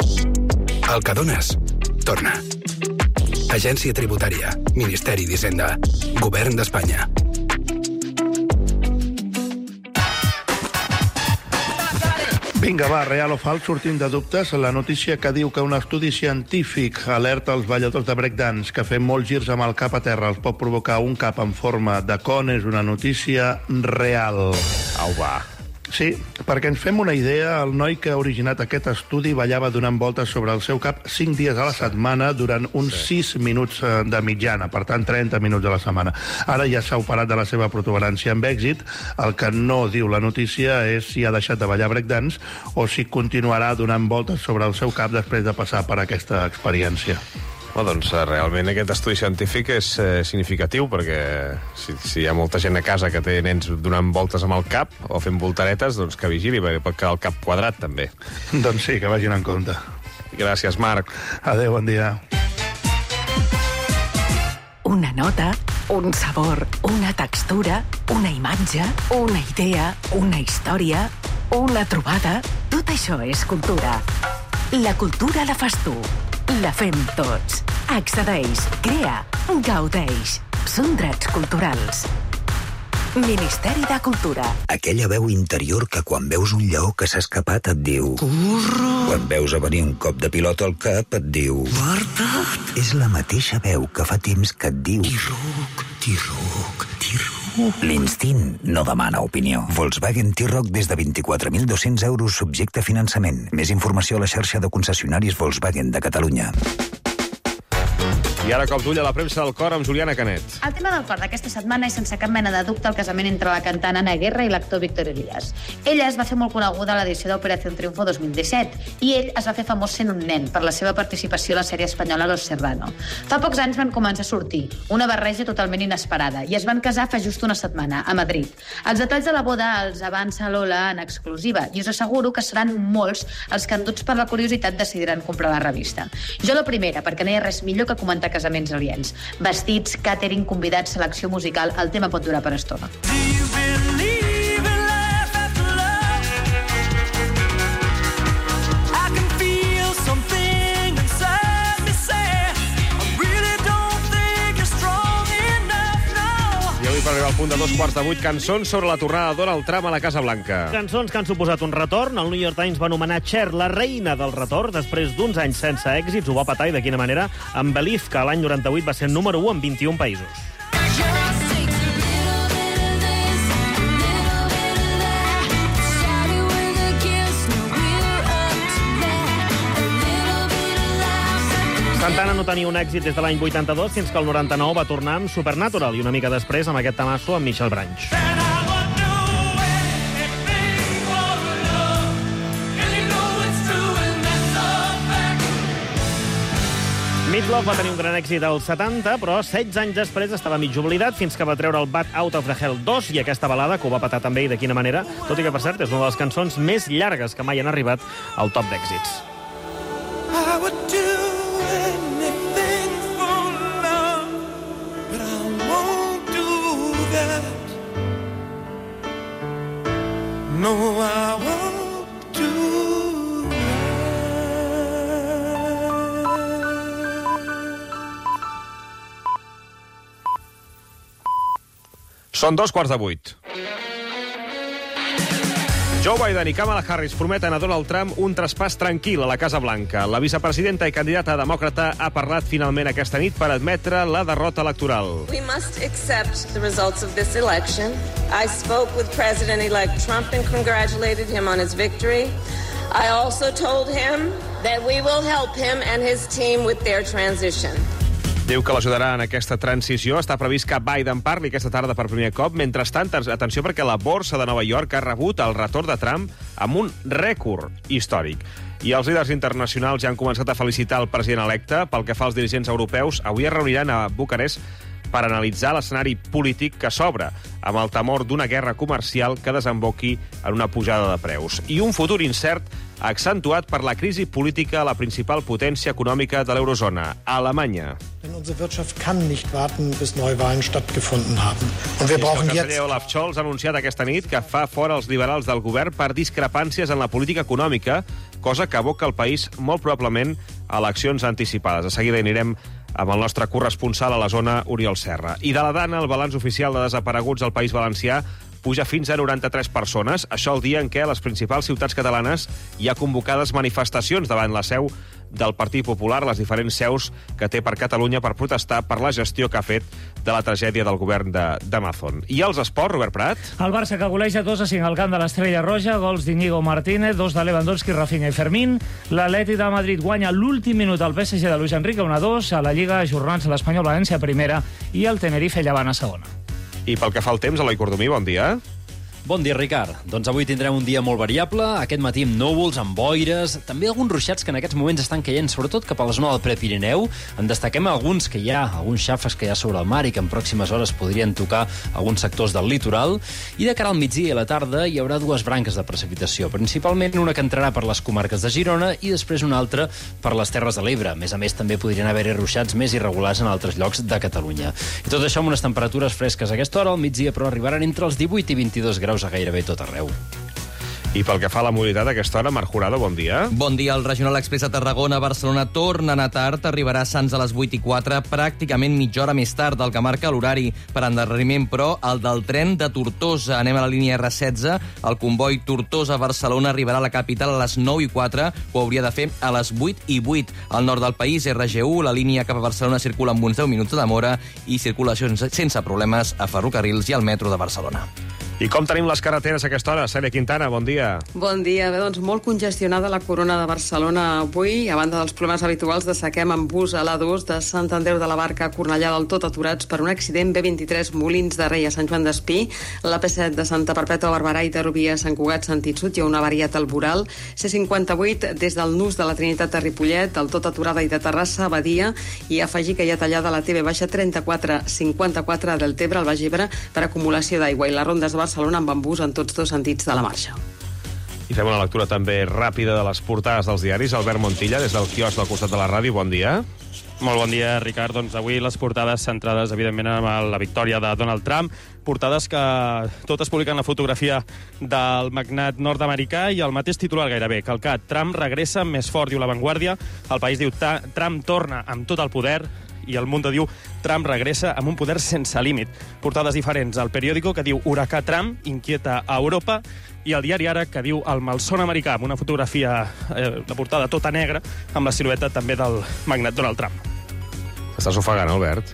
El que dones, torna. Agència Tributària, Ministeri d'Hisenda, Govern d'Espanya. Vinga, va, real o fals, sortint de dubtes, la notícia que diu que un estudi científic alerta els balladors de breakdance que fent molts girs amb el cap a terra els pot provocar un cap en forma de con és una notícia real. Au, va. Sí, perquè ens fem una idea, el noi que ha originat aquest estudi ballava donant voltes sobre el seu cap 5 dies a la setmana durant uns 6 minuts de mitjana, per tant 30 minuts a la setmana. Ara ja s'ha operat de la seva protuberància amb èxit. El que no diu la notícia és si ha deixat de ballar breakdance o si continuarà donant voltes sobre el seu cap després de passar per aquesta experiència. Bueno, doncs realment aquest estudi científic és significatiu, perquè si hi ha molta gent a casa que té nens donant voltes amb el cap o fent voltaretes, doncs que vigili, perquè pot quedar el cap quadrat, també. Doncs sí, que vagin en compte. Gràcies, Marc. Adéu, bon dia. Una nota, un sabor, una textura, una imatge, una idea, una història, una trobada... Tot això és cultura. La cultura la fas tu. La fem tots. Accedeix, crea, gaudeix. Són drets culturals. Ministeri de Cultura. Aquella veu interior que quan veus un lleó que s'ha escapat et diu... Corre! Quan veus a venir un cop de pilota al cap et diu... Guarda't! És la mateixa veu que fa temps que et diu... T-Roc, T-Roc, T-Roc. L'instint no demana opinió. Volkswagen T-Roc des de 24.200 euros subjecte a finançament. Més informació a la xarxa de concessionaris Volkswagen de Catalunya. I ara cop d'ull a la premsa del cor amb Juliana Canet. El tema del cor d'aquesta setmana és sense cap mena de dubte el casament entre la cantant Ana Guerra i l'actor Víctor Elías. Ella es va fer molt coneguda a l'edició d'Operació Triunfo 2017 i ell es va fer famós sent un nen per la seva participació a la sèrie espanyola Los Serrano. Fa pocs anys van començar a sortir, una barreja totalment inesperada, i es van casar fa just una setmana, a Madrid. Els detalls de la boda els avança Lola en exclusiva i us asseguro que seran molts els que, enduts per la curiositat, decidiran comprar la revista. Jo la primera, perquè no hi ha res millor que comentar casaments aliens. Vestits, càtering, convidats, selecció musical, el tema pot durar per estona. per arribar al punt de 7:15, cançons sobre la tornada de Donald Trump a la Casa Blanca. Cançons que han suposat un retorn. El New York Times va anomenar Cher la reina del retorn. Després d'uns anys sense èxits, ho va patar, i de quina manera? Amb Believe, que l'any 98 va ser número 1 en 21 països. Santana no tenia un èxit des de l'any 82 fins que el 99 va tornar amb Supernatural i una mica després amb aquest tamasso amb Michelle Branch. Meatloaf va tenir un gran èxit als 70, però 16 anys després estava mig oblidat fins que va treure el Bat Out of the Hell 2 i aquesta balada, que ho va patar també i de quina manera, tot i que, per cert, és una de les cançons més llargues que mai han arribat al top d'èxits. I would do anything for love, but I won't do that. No, I won't do that. Són 7:15. Joe Biden i Kamala Harris prometen a Donald Trump un traspàs tranquil a la Casa Blanca. La vicepresidenta i candidata demòcrata ha parlat finalment aquesta nit per admetre la derrota electoral. We must accept the results of this election. I spoke with President-elect Trump and congratulated him on his victory. I also told him that we will help him and his team with their transition. Diu que l'ajudarà en aquesta transició. Està previst que Biden parli aquesta tarda per primer cop. Mentrestant, atenció, perquè la borsa de Nova York ha rebut el retorn de Trump amb un rècord històric. I els líders internacionals ja han començat a felicitar el president electe. Pel que fa als dirigents europeus, avui es reuniran a Bucarest per analitzar l'escenari polític que s'obre, amb el temor d'una guerra comercial que desemboqui en una pujada de preus. I un futur incert accentuat per la crisi política a la principal potència econòmica de l'eurozona, Alemanya. Denn unsere Wirtschaft kann nicht warten, bis Neuwahlen stattgefunden haben. Und wir brauchen jetzt... El conseller Olaf Scholz ha anunciat aquesta nit que fa fora els liberals del govern per discrepàncies en la política econòmica, cosa que aboca el país molt probablement a eleccions anticipades. De seguida anirem amb el nostre corresponsal a la zona, Oriol Serra. I de la Dana, el balanç oficial de desapareguts al País Valencià puja fins a 93 persones. Això el dia en què a les principals ciutats catalanes hi ha convocades manifestacions davant la seu del Partit Popular, les diferents seus que té per Catalunya, per protestar per la gestió que ha fet de la tragèdia del govern d'Amazon. I els esports, Robert Prat? El Barça, que goleja 2-5 al camp de l'Estrella Roja, gols d'Iñigo Martínez, 2 de Lewandowski, Rafinha i Fermín. L'Atlètic de Madrid guanya l'últim minut al PSG de Luis Enrique 1-2, a la Lliga ajornant-se l'Espanyol València a primera i el Tenerife Llevant a segona. I pel que fa al temps, Eloi Cordomí, bon dia. Bon dia, Ricard. Doncs avui tindrem un dia molt variable, aquest matí amb núvols, amb boires, també alguns ruixats que en aquests moments estan caient, sobretot cap a la zona del Prepirineu. En destaquem alguns que hi ha, alguns xàfecs que hi ha sobre el mar i que en pròximes hores podrien tocar alguns sectors del litoral. I de cara al migdia i a la tarda hi haurà dues branques de precipitació, principalment una que entrarà per les comarques de Girona i després una altra per les Terres de l'Ebre. A més, també podrien haver-hi ruixats més irregulars en altres llocs de Catalunya. I tot això amb unes temperatures fresques a aquesta hora, al migdia, però arribaran entre els 18 i 22 graus a gairebé tot arreu. I pel que fa a la mobilitat a aquesta hora, Marc Jurado, bon dia. Bon dia. El Regional Express a Tarragona, Barcelona, torna a anar tard. Arribarà a Sants a les 8:04, pràcticament mitja hora més tard del que marca l'horari. Per endarreriment, però, el del tren de Tortosa. Anem a la línia R16. El comboi Tortosa-Barcelona arribarà a la capital a les 9:04. Ho hauria de fer a les 8:08. Al nord del país, RG1, la línia cap a Barcelona circula amb uns 10 minuts de demora i circulació sense problemes a ferrocarrils i al metro de Barcelona. I com tenim les carreteres a aquesta hora? Cèlia Quintana, bon dia. Bon dia. Bé, doncs molt congestionada la corona de Barcelona avui, a banda dels problemes habituals de sequem amb bus a l'A2 de Sant Andreu de la Barca a Cornellà del tot aturats per un accident. B23 Molins de Rei a Sant Joan d'Espí, la P7 de Santa Perpètua a Barberà i de Rubí a Sant Cugat sentit sud, hi ha una variat al Boral. C58 des del Nus de la Trinitat a Ripollet, del tot aturada i de Terrassa a Badia, i afegir que hi ha tallada la TV-3454 del Tebre al Baix Ebre per acumulació d'aigua i les rondes de Barcelona amb embús en tots dos sentits de la marxa. I fem una lectura també ràpida de les portades dels diaris. Albert Montilla, des del quiosc del costat de la ràdio, bon dia. Molt bon dia, Ricard. Doncs avui les portades centrades, evidentment, en la victòria de Donald Trump. Portades que totes publiquen la fotografia del magnat nord-americà i el mateix titular gairebé, calcat. Trump regressa més fort, diu La Vanguardia. El País diu Trump torna amb tot el poder i El Mundo diu Trump regressa amb un poder sense límit. Portades diferents. El Periódico, que diu Huracà Trump inquieta a Europa, i el diari Ara, que diu El malson americà, amb una fotografia de portada tota negra, amb la silueta també del magnat Donald Trump. Estàs ofegant, Albert?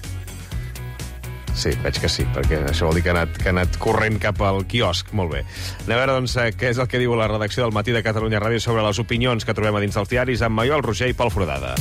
Sí, veig que sí, perquè això vol dir que ha anat corrent cap al quiosc. Molt bé. Anem a veure, doncs, què és el que diu la redacció del Matí de Catalunya Ràdio sobre les opinions que trobem a dins dels diaris amb Maiol Roger i Pol Foradada.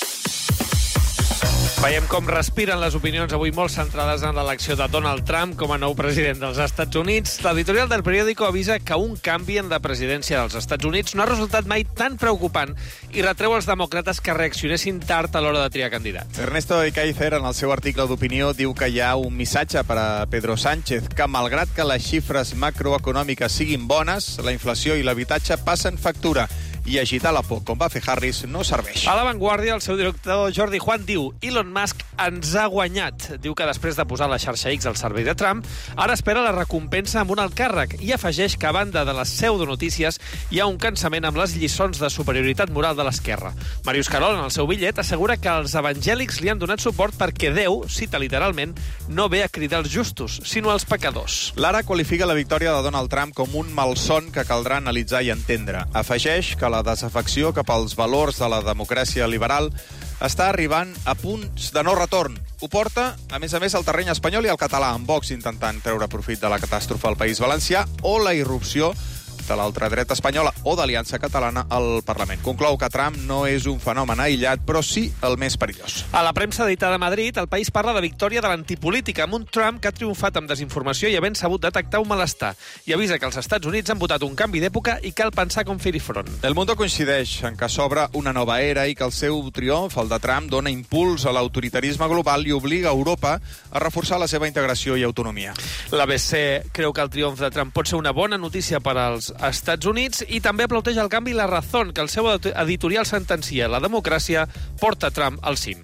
Veiem com respiren les opinions avui molt centrades en l'elecció de Donald Trump com a nou president dels Estats Units. L'editorial del Periódico avisa que un canvi en la presidència dels Estats Units no ha resultat mai tan preocupant i retreu als demòcrates que reaccionessin tard a l'hora de triar candidat. Ernesto Ekaizer, en el seu article d'opinió, diu que hi ha un missatge per a Pedro Sánchez, que malgrat que les xifres macroeconòmiques siguin bones, la inflació i l'habitatge passen factura. I agitar la por, com va fer Harris, no serveix. A La Vanguardia, el seu director Jordi Juan diu Elon Musk ens ha guanyat. Diu que després de posar la xarxa X al servei de Trump, ara espera la recompensa amb un alt càrrec i afegeix que a banda de les pseudonotícies hi ha un cansament amb les lliçons de superioritat moral de l'esquerra. Màrius Carol, en el seu bitllet, assegura que els evangèlics li han donat suport perquè Déu, cita literalment, no ve a cridar els justos, sinó els pecadors. L'Ara qualifica la victòria de Donald Trump com un malson que caldrà analitzar i entendre. Afegeix que la desafecció cap als valors de la democràcia liberal està arribant a punts de no retorn. Ho porta, a més, al terreny espanyol i al català, amb Vox intentant treure profit de la catàstrofe al País Valencià o la irrupció de l'ultradreta espanyola o d'Aliança Catalana al Parlament. Conclou que Trump no és un fenomen aïllat, però sí el més perillós. A la premsa editada a Madrid, El País parla de victòria de l'antipolítica, amb un Trump que ha triomfat amb desinformació i havent sabut detectar un malestar, i avisa que els Estats Units han votat un canvi d'època i cal pensar com fer-hi front. El Mundo coincideix en que s'obre una nova era i que el seu triomf, el de Trump, dona impuls a l'autoritarisme global i obliga Europa a reforçar la seva integració i autonomia. L'ABC creu que el triomf de Trump pot ser una bona notícia per als Estats Units i també aplaudeix el canvi La Razón, que el seu editorial sentencia la democràcia porta Trump al cim.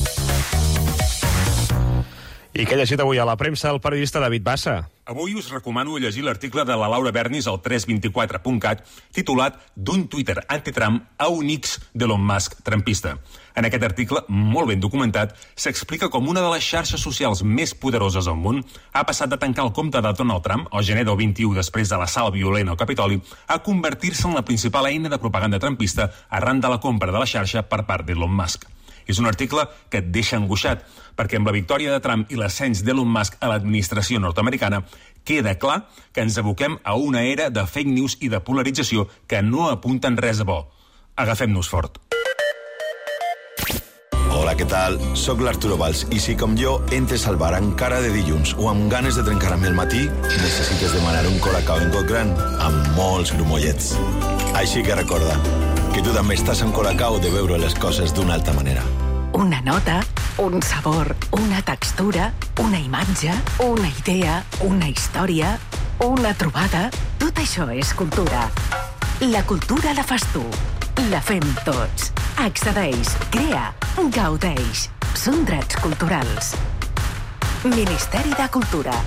I què ha llegit avui a la premsa el periodista David Bassa? Avui us recomano llegir l'article de la Laura Bernis al 324.cat titulat «D'un Twitter anti-Trump a un X d'Elon Musk trumpista». En aquest article, molt ben documentat, s'explica com una de les xarxes socials més poderoses al món ha passat de tancar el compte de Donald Trump, el gener del 21 després de l'assalt violent al Capitoli, a convertir-se en la principal eina de propaganda trumpista arran de la compra de la xarxa per part d'Elon Musk. És un article que et deixa angoixat, perquè amb la victòria de Trump i l'ascens d'Elon Musk a l'administració nord-americana, queda clar que ens aboquem a una era de fake news i de polarització que no apunten res a bo. Agafem-nos fort. Hola, què tal? Soc l'Arturo Valls i si com jo entres al bar amb cara de dilluns o amb ganes de trencar-me el matí, necessites demanar un colacao en got gran amb molts grumollets. Així que recorda que tu també estàs en colacao de veure les coses d'una altra manera. Una nota, un sabor, una textura, una imatge, una idea, una història, una trobada... Tot això és cultura. La cultura la fas tu. La fem tots. Accedeix, crea, gaudeix. Són drets culturals. Ministeri de Cultura.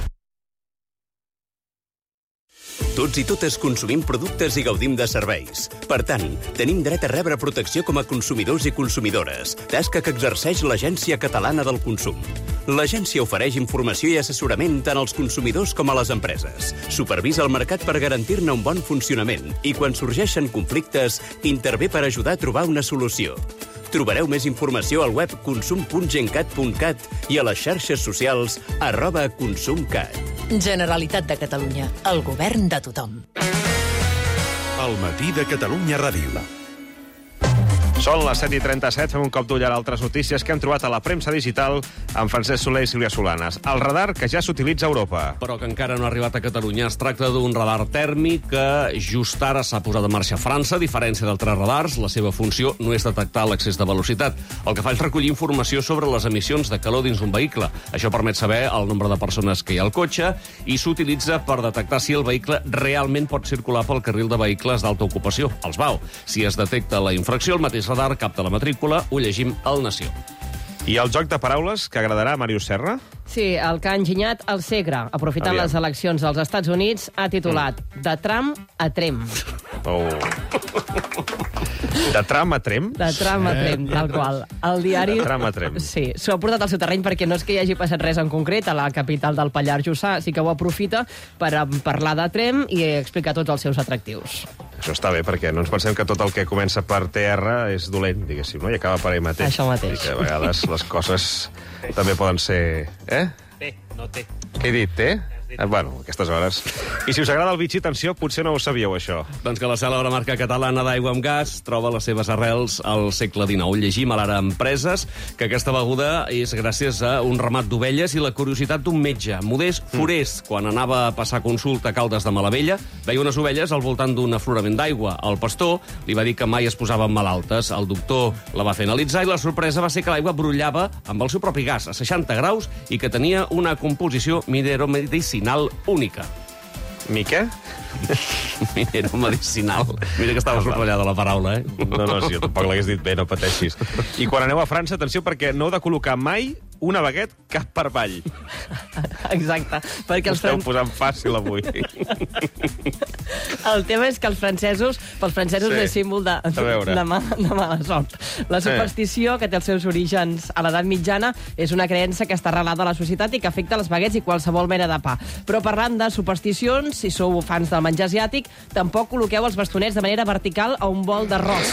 Tots i totes consumim productes i gaudim de serveis. Per tant, tenim dret a rebre protecció com a consumidors i consumidores, tasca que exerceix l'Agència Catalana del Consum. L'agència ofereix informació i assessorament tant als consumidors com a les empreses. Supervisa el mercat per garantir-ne un bon funcionament i, quan sorgeixen conflictes, intervé per ajudar a trobar una solució. Trobareu més informació al web consum.gencat.cat i a les xarxes socials @consumcat. Generalitat de Catalunya, el govern de tothom. El Matí de Catalunya Ràdio. Són les 7:37, fem un cop d'ull a altres notícies que hem trobat a la premsa digital amb Francesc Soler i Sílvia Solanes. El radar que ja s'utilitza a Europa. Però que encara no ha arribat a Catalunya. Es tracta d'un radar tèrmic que just ara s'ha posat en marxa a França. A diferència d'altres radars, la seva funció no és detectar l'excés de velocitat. El que fa és recollir informació sobre les emissions de calor dins un vehicle. Això permet saber el nombre de persones que hi ha al cotxe i s'utilitza per detectar si el vehicle realment pot circular pel carril de vehicles d'alta ocupació, els VAO. Si es detecta la infracció, el mateix radar capta la matrícula, ho llegim al Nació. I el joc de paraules que agradarà a Màrius Serra? Sí, el que ha enginyat el Segre, aprofitant les eleccions dels Estats Units, ha titulat De Trump a Trem. Oh. De tram a trem? De tram a trem, tal qual. El diari... De tram a trem. Sí, s'ho ha portat al seu terreny perquè no és que hi hagi passat res en concret a la capital del Pallars Jussà, sí que ho aprofita per parlar de trem i explicar tots els seus atractius. Això està bé, perquè no ens pensem que tot el que comença per TR és dolent, diguéssim, no? I acaba per ell mateix. Això mateix. I que a vegades les coses també poden ser... Té, no té. Què he dit, té? Bueno, a aquestes hores. I si us agrada el bitxí, atenció, potser no ho sabíeu, això. Doncs que la cèlebre marca catalana d'aigua amb gas troba les seves arrels al segle XIX. Llegim a l'Ara Empreses que aquesta beguda és gràcies a un ramat d'ovelles i la curiositat d'un metge, Modest Forés. Quan anava a passar consulta a Caldes de Malavella, veia unes ovelles al voltant d'un aflorament d'aigua. El pastor li va dir que mai es posaven malaltes. El doctor la va fer analitzar i la sorpresa va ser que l'aigua brollava amb el seu propi gas, a 60 graus, i que tenia una composició mineromedicinal única. Mi què? Mineromedicinal. Mira que estava subratllada la paraula, No, si jo tampoc l'hagués dit bé, no pateixis. I quan aneu a França, atenció, perquè no heu de col·locar mai una baguette cap per avall. Exacte. Perquè Esteu posant fàcil avui. El tema és que pels francesos és símbol de mala sort. La superstició, que té els seus orígens a l'edat mitjana, és una creença que està arrelada a la societat i que afecta les baguettes i qualsevol mena de pa. Però parlant de supersticions, si sou fans del menjar asiàtic, tampoc col·loqueu els bastonets de manera vertical a un bol d'arròs.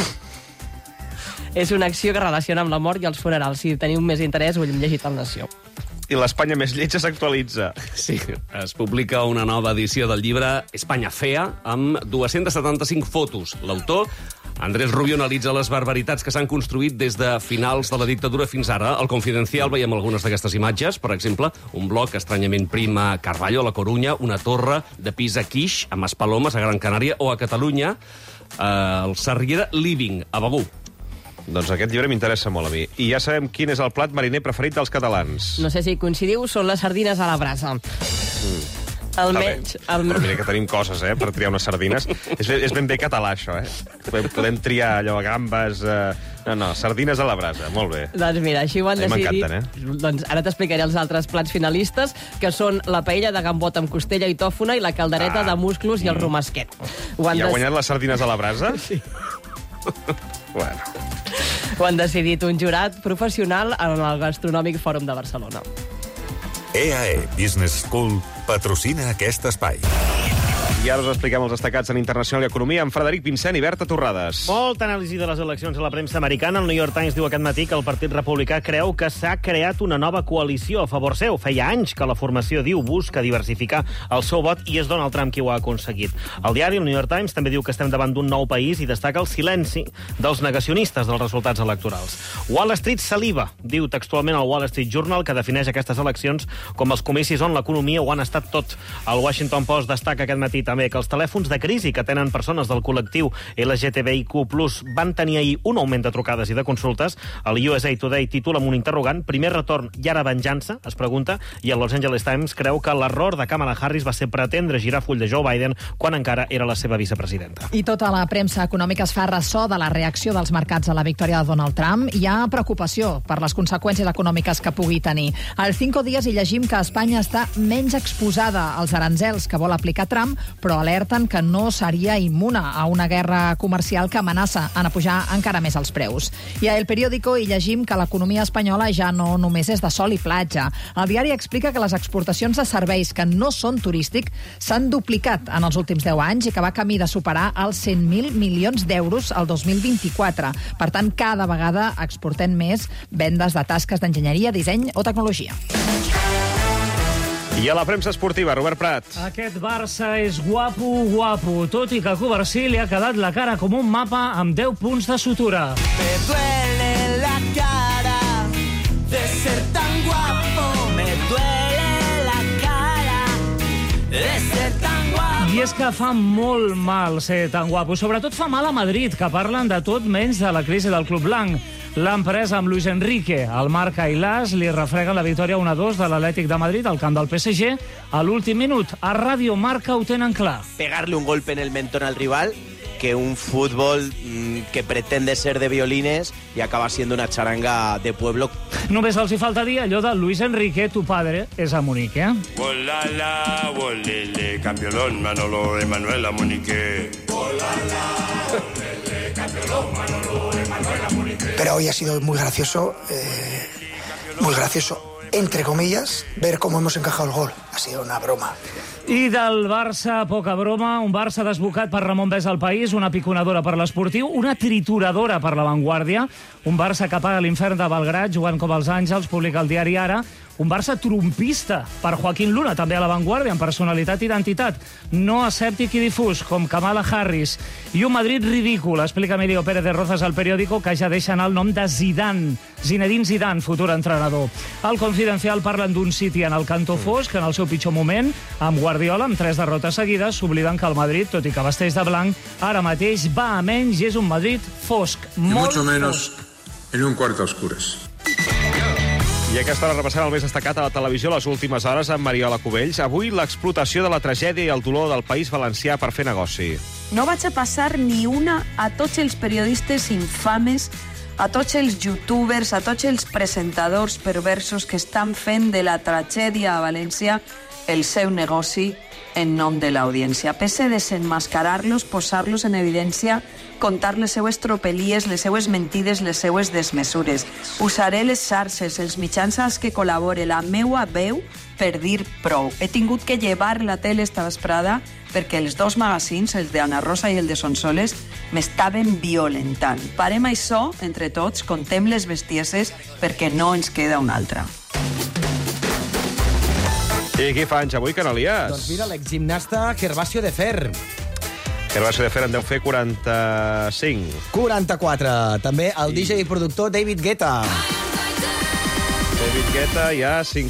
És una acció que relaciona amb la mort i els funerals. Si teniu més interès, ho hem llegit al Nació. I l'Espanya més lletja s'actualitza. Sí, es publica una nova edició del llibre Espanya Fea amb 275 fotos. L'autor, Andrés Rubio, analitza les barbaritats que s'han construït des de finals de la dictadura fins ara. Al Confidencial veiem algunes d'aquestes imatges, per exemple, un bloc estranyament prim a Carballo, a la Corunya, una torre de pis a Quix, a Maspalomas, a Gran Canària, o a Catalunya, el Sarriera Living, a Begur. Doncs aquest llibre m'interessa molt a mi. I ja sabem quin és el plat mariner preferit dels catalans. No sé si coincidiu, són les sardines a la brasa. Almenys... Però mira que tenim coses, per triar unes sardines. És ben bé català, això, Podem triar allò, gambes... No, sardines a la brasa, molt bé. Doncs mira, així ho han decidit. M'encanten, Doncs ara t'explicaré els altres plats finalistes, que són la paella de gambot amb costella i tòfona i la caldereta de musclos i el romesquet. I ha guanyat les sardines a la brasa? Sí. Bueno... Ho han decidit un jurat professional en el Gastronòmic Fòrum de Barcelona. EAE Business School patrocina aquest espai. I ara us expliquem els destacats en Internacional i Economia amb Frederic Vincent i Berta Torrades. Molta anàlisi de les eleccions a la premsa americana. El New York Times diu aquest matí que el Partit Republicà creu que s'ha creat una nova coalició a favor seu. Feia anys que la formació, diu, busca diversificar el seu vot i és Donald Trump qui ho ha aconseguit. El diari, el New York Times, també diu que estem davant d'un nou país i destaca el silenci dels negacionistes dels resultats electorals. Wall Street saliva, diu textualment el Wall Street Journal, que defineix aquestes eleccions com els comicis on l'economia ho han estat tot. El Washington Post destaca aquest matí també que els telèfons de crisi que tenen persones del col·lectiu LGTBIQ+ van tenir ahir un augment de trucades i de consultes. El USA Today titula amb un interrogant: primer retorn i ara venjança, es pregunta, i el Los Angeles Times creu que l'error de Kamala Harris va ser pretendre girar full de Joe Biden quan encara era la seva vicepresidenta. I tota la premsa econòmica es fa ressò de la reacció dels mercats a la victòria de Donald Trump. Hi ha preocupació per les conseqüències econòmiques que pugui tenir. Al Cinco Días hi llegim que Espanya està menys exposada als aranzels que vol aplicar Trump, però alerten que no seria immune a una guerra comercial que amenaça en a pujar encara més els preus. I a El Periódico hi llegim que l'economia espanyola ja no només és de sol i platja. El diari explica que les exportacions de serveis que no són turístics s'han duplicat en els últims 10 anys i que va camí de superar els 100.000 milions d'euros al 2024. Per tant, cada vegada exportem més vendes de tasques d'enginyeria, disseny o tecnologia. I a la premsa esportiva, Robert Prat. Aquest Barça és guapo, tot i que a Covarsí li ha quedat la cara com un mapa amb 10 punts de sutura. Me duele la cara de ser tan guapo, me duele la cara de ser tan guapo. I és que fa molt mal ser tan guapo. Sobretot fa mal a Madrid, que parlen de tot menys de la crisi del Club Blanc. L'empresa amb Luis Enrique, el Marca i l'As li refreguen la victòria 1-2 de l'Atlètic de Madrid al camp del PSG a l'últim minut. A Radio Marca ho tenen clar. Pegarle un golpe en el mentón al rival, que un fútbol que pretende ser de violines y acaba siendo una charanga de pueblo. Només els hi falta dir allò de Luis Enrique, tu padre és a Munique. Olala, olele, campeón Manolo Emanuel a Munique. Olala, olele, Pero hoy ha sido muy gracioso, entre comillas, ver cómo hemos encajado el gol. Ha sido una broma. I del Barça, poca broma, un Barça desbocat per Ramon Bès al País, una piconadora per l'Esportiu, una trituradora per La Vanguardia, un Barça que paga l'infern de Belgrat, jugant com els àngels, publica el diari Ara, un Barça trompista per Joaquín Luna, també a La Vanguardia, en personalitat i identitat, no escèptic i difús, com Kamala Harris, i un Madrid ridícul, explica Emilio Pérez de Rozas al periòdico, que ja deixa anar el nom de Zidane, Zinedine Zidane, futur entrenador. Al Confidencial parlen d'un City en el cantó fosc, en el seu pitjor moment, amb Guardiola, amb 3 derrotes seguides, s'obliden que el Madrid, tot i que vesteix de blanc, ara mateix va a menys i és un Madrid fosc, molt mucho menos fosc. En un cuarto a oscuras. I aquesta hora repassant el més destacat a la televisió les últimes hores amb Mariola Cubells. Avui l'explotació de la tragèdia i el dolor del país valencià per fer negoci. No vaig a passar ni una a tots els periodistes infames, a tots els youtubers, a tots els presentadors perversos que estan fent de la tragèdia a València el seu negoci en nom de l'audiència. Pese a desenmascarar-los, posar-los en evidència, contar les seues tropelies, les seues mentides, les seues desmesures. Usaré les xarxes, els mitjans als que col·labore, la meua veu per dir prou. He tingut que llevar la tele esta vesprada perquè els dos magazins, el d'Anna Rosa i el de Sonsoles, m'estaven violentant. Parem això entre tots, contem les bestieses perquè no ens queda una altra. I què fa anys avui, Canalies? Doncs mira, l'exgimnasta Gervasio de Fer. Gervasio de Fer en deu fer 45. 44. També el DJ i productor David Guetta. David Guetta ja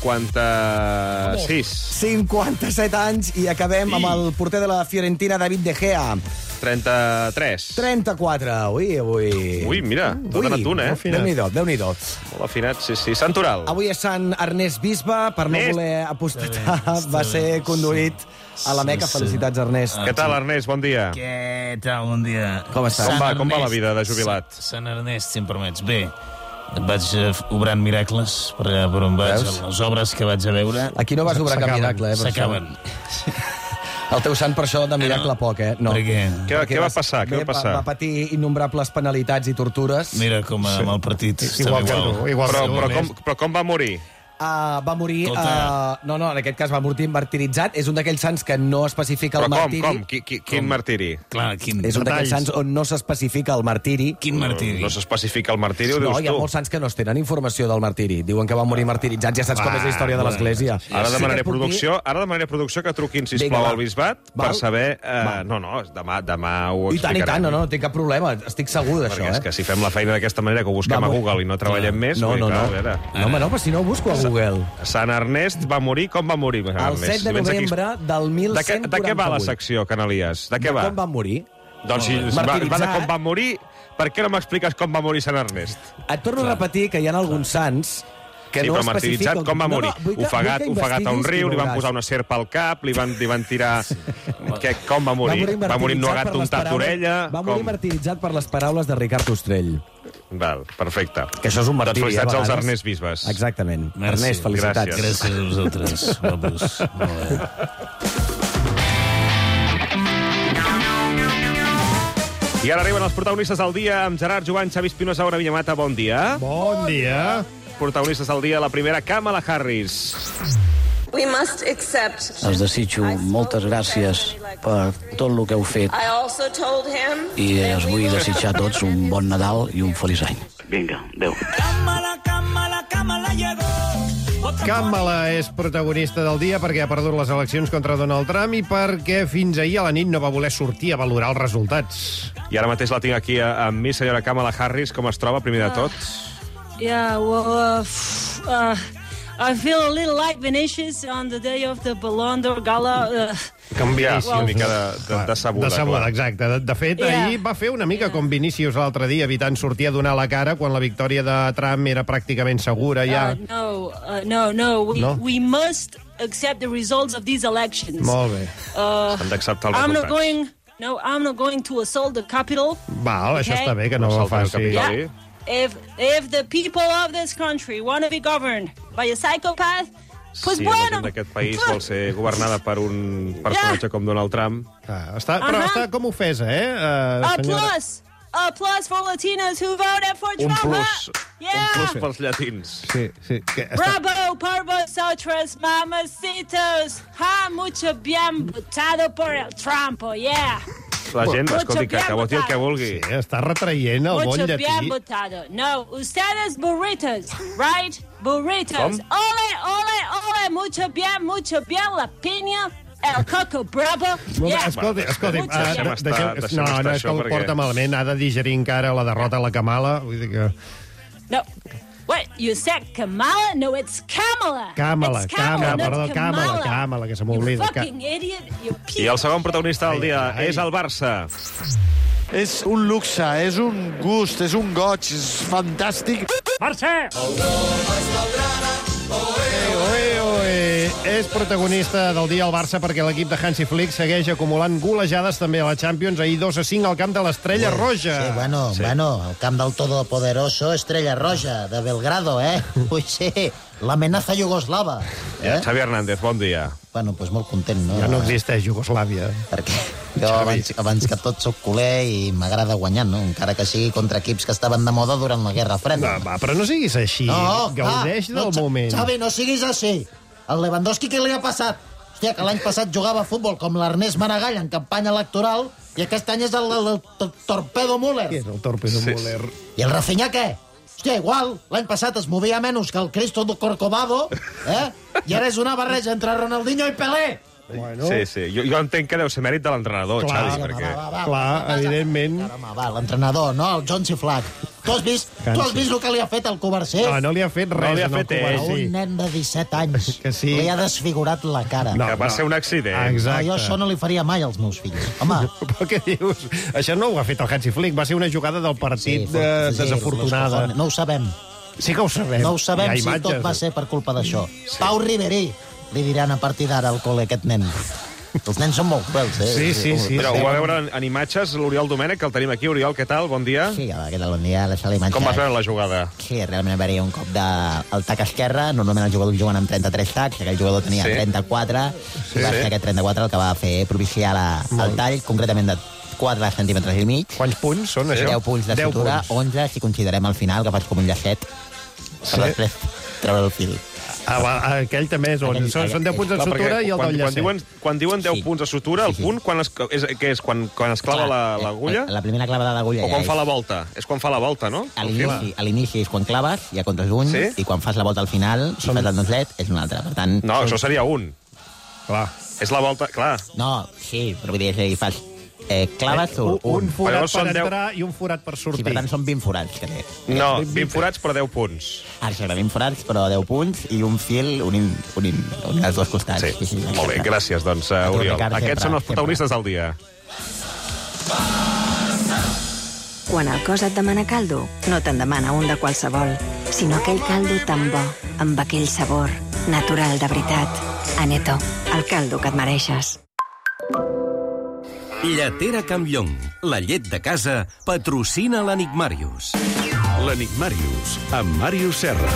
56. 57 anys i acabem amb el porter de la Fiorentina, David De Gea. 33. 34. Ui, mira, tot anat un, eh? Déu-n'hi-do. Molt afinat, sí. Santoral. Avui és Sant Ernest Bisbe, per no voler apostatar, va ser conduït a la Meca. Felicitats, Ernest. Què tal, Ernest? Bon dia. Què tal? Bon dia. Com estàs? Com va la vida de jubilat? Sant Ernest, si em permets. Bé, vaig obrant miracles per allà per on vaig, les obres que vaig a veure. Aquí no vas obrar cap miracle, S'acaben. El teu sant per això de miracle poc, eh? No. Per què? Què va passar? Va patir innombrables penalitats i tortures. Mira com amb el partit. Igual que tu. Però com va morir? Va morir... no, en aquest cas va morir martiritzat. És un d'aquells sants que no especifica el martiri. Però quin martiri? Clar, quin És un d'aquells sants on no s'especifica el martiri. Quin martiri? No s'especifica el martiri, ho dius tu? No, hi ha molts sants que no es tenen informació del martiri. Diuen que va morir martiritzat. Ja saps com és la història de l'Església. Ara demanaré producció que truquin, sisplau, al bisbat per saber... No, demà ho explicarem. I tant, no tinc cap problema. Estic segur d'això, Perquè és que si fem la feina d'aquesta manera, que ho busquem a Google i no treballem més... No, però si no ho busco a Google. Sant Ernest va morir, com va morir? El 7 de novembre del 1148. De què va la secció, Canalies? De què va? Com va morir? Doncs si va de com va morir, per què no m'expliques com va morir Sant Ernest? Et torno a repetir que hi ha alguns sants que no martiritzat, com va morir? Ofegat a un riu, li van posar una serp al cap, li van tirar... Com va morir? Va morir ennuegat d'untat d'orella? Va morir martiritzat per les paraules de Ricard Ostrell. Val, perfecte. Que això és un martiri, felicitats als Ernest Bisbes. Exactament. Merci. Ernest, felicitats. Gràcies a vosaltres. Molt bé. I ara arriben els protagonistes del dia amb Gerard Jovany, Xavi Espinosa, Aura Villamata. Bon dia. Bon dia. Protagonistes del dia, la primera, Kamala Harris. Els desitjo moltes gràcies per tot el que heu fet i els vull desitjar a tots un bon Nadal i un feliç any. Vinga, adéu. Kamala és protagonista del dia perquè ha perdut les eleccions contra Donald Trump i perquè fins ahir a la nit no va voler sortir a valorar els resultats. I ara mateix la tinc aquí amb mi, senyora Kamala Harris. Com es troba, primer de tot? I feel a little like Vinicius on the day of the Ballon d'Or Gala. Canviar una mica de sabuda. De sabuda, exacte. De fet, ahir va fer una mica com Vinicius l'altre dia, evitant sortir a donar la cara quan la victòria de Trump era pràcticament segura. No. We must accept the results of these elections. Molt bé. S'han d'acceptar els resultats. I'm not going to assault the Capitol. Val, això està bé, que no ho faci. If the people of this country want to be governed by a psychopath, pues bueno. Si la gent d'aquest país vol ser governada per un personatge com Donald Trump... Però està com ofesa, A a plus for Latinos who voted for Un Trump. plus. Yeah. Un plus pels llatins. Sí. Bravo por vosotros, mamacitos. Mucho bien votado por el Trump, yeah. La gent, escolti, que voti el que vulgui. Sí, està retraient el bon Mucho llatí. bien votado. No, ustedes burritos, right? Burritos. Com? Ole, ole, ole, mucho bien, la piña, el coco bravo. Yeah. Escolti, Deixem estar és que això, el porta malament, ha de digerir encara la derrota a la Kamala. Vull dir que... No. What? You said Kamala? No, it's Kamala. Kamala, It's Kamala, not Kamala, que se m'oblida. Fucking idiot, you I el segon protagonista del dia és el Barça. És un luxe, és un gust, és un goig, és fantàstic. Barça! És protagonista del dia al Barça perquè l'equip de Hansi Flick segueix acumulant golejades també a la Champions. Ahir 2-5 al camp de l'Estrella Roja. Sí, bueno, el camp del todopoderoso Estrella Roja, de Belgrado, Ui, sí, l'amenaça iugoslava. Xavi Hernández, bon dia. Bueno, doncs molt content, no? Ja no existeix Iugoslàvia. Perquè jo abans que tot soc culer i m'agrada guanyar, no? Encara que sigui contra equips que estaven de moda durant la Guerra Freda. Va, però no siguis així. Gaudeix del moment. Xavi, no siguis així. El Lewandowski, què li ha passat? Hòstia, que l'any passat jugava a futbol com l'Ernest Maragall en campanya electoral i aquest any és el Torpedo Müller. Què és el Torpedo Müller? I el Rafinha què? Hòstia, igual, l'any passat es movia menys que el Cristo do Corcovado, i ara és una barreja entre Ronaldinho i Pelé. Bueno. Sí. Jo entenc que deu ser mèrit de l'entrenador, Xavi, perquè... Clar, evidentment. Va, l'entrenador, no? El John Ciflac. Tu has vist el que li ha fet al Covarsí? No li ha fet res. No li ha fet ell. A un nen de 17 anys. Que sí. Li ha desfigurat la cara. Que va ser un accident. Exacte. Jo això no li faria mai als meus fills. Home. Però què dius? Això no ho ha fet el Hansi Flick. Va ser una jugada del partit desafortunada. No ho sabem. Sí que ho sabem. No ho sabem si tot va ser per culpa d'això. Pau Riverí, li diran a partir d'ara al col·le aquest nen. Els nens són molt cruels, Sí. Però ho va veure en imatges l'Oriol Domènech, que el tenim aquí. Oriol, què tal? Bon dia. Sí, què tal? Bon dia. Com vas veure la jugada? Sí, realment va haver un cop del tac esquerre. Normalment els jugadors juguen amb 33 tacs, aquell jugador tenia 34, i va ser aquest 34 el que va fer propiciar el tall, concretament de 4 centímetres i mig. Quants punts són, això? 10 punts de sutura, 11 si considerem al final, que faig com un llacet, per després treure el fil. Aquell també és on són 10 punts de sutura i el del llacet. Quan diuen 10 punts de sutura, el punt, quan es clava l'agulla? La primera clavada d'agulla. O quan fa la volta? És quan fa la volta, no? A l'inici és quan claves, ja contra els ulls, i quan fas la volta al final, si fas el donzlet, és un altre. Per tant... No, això seria un. Clar. És la volta, clar. No, sí, però vull dir, fas... claves un forat per entrar i un forat per sortir. Sí, per tant, són 20 forats que té. No, 20 forats per 10 punts. Exacte, 20 forats però 10 punts i un fil unint els dos costats. Sí. Molt bé, gràcies, doncs, Oriol. Aquests són els protagonistes del dia. Quan el cos et demana caldo, no te'n demana un de qualsevol, sinó aquell caldo tan bo, amb aquell sabor, natural de veritat. Aneto, el caldo que et mereixes. Lletera Campllong, la llet de casa, patrocina l'Enigmàrius. L'Enigmàrius, amb Màrius Serra.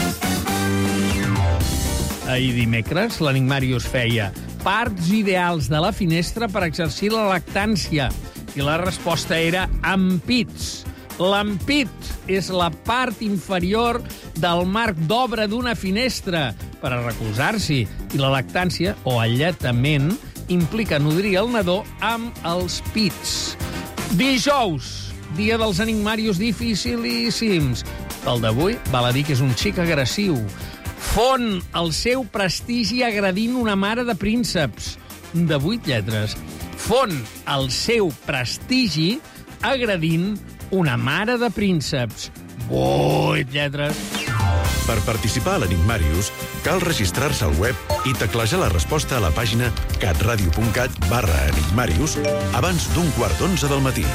Ahir dimecres, l'Enigmàrius feia parts ideals de la finestra per exercir la lactància. I la resposta era ampits. L'ampit és la part inferior del marc d'obra d'una finestra per a recolzar-s'hi. I la lactància, o alletament, implica nodrir el nadó amb els pits. Dijous, dia dels enigmàrius dificilíssims. El d'avui val a dir que és un xic agressiu. Fon el seu prestigi agredint una mare de prínceps. De 8 lletres. Fon el seu prestigi agredint una mare de prínceps. 8 lletres. Per participar a l'Enigmàrius, cal registrar-se al web i teclejar la resposta a la pàgina catradio.cat/enigmàrius abans d'un 11:15 del matí.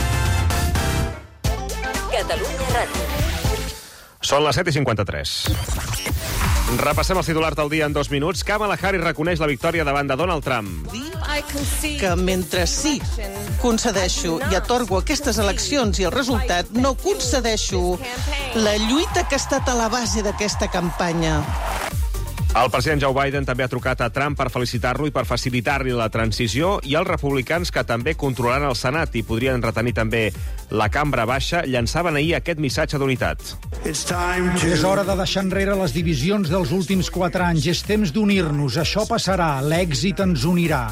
Catalunya Ràdio. Són les 7:53. Repassem els titulars del dia en 2 minuts. Kamala Harris reconeix la victòria davant de Donald Trump. Que mentre sí concedeixo i atorgo aquestes eleccions i el resultat, no concedeixo la lluita que ha estat a la base d'aquesta campanya. El president Joe Biden també ha trucat a Trump per felicitar-lo i per facilitar-li la transició, i els republicans, que també controlaran el Senat i podrien retenir també la cambra baixa, llançaven ahir aquest missatge d'unitat. És hora de deixar enrere les divisions dels últims 4 anys. És temps d'unir-nos. Això passarà. L'èxit ens unirà.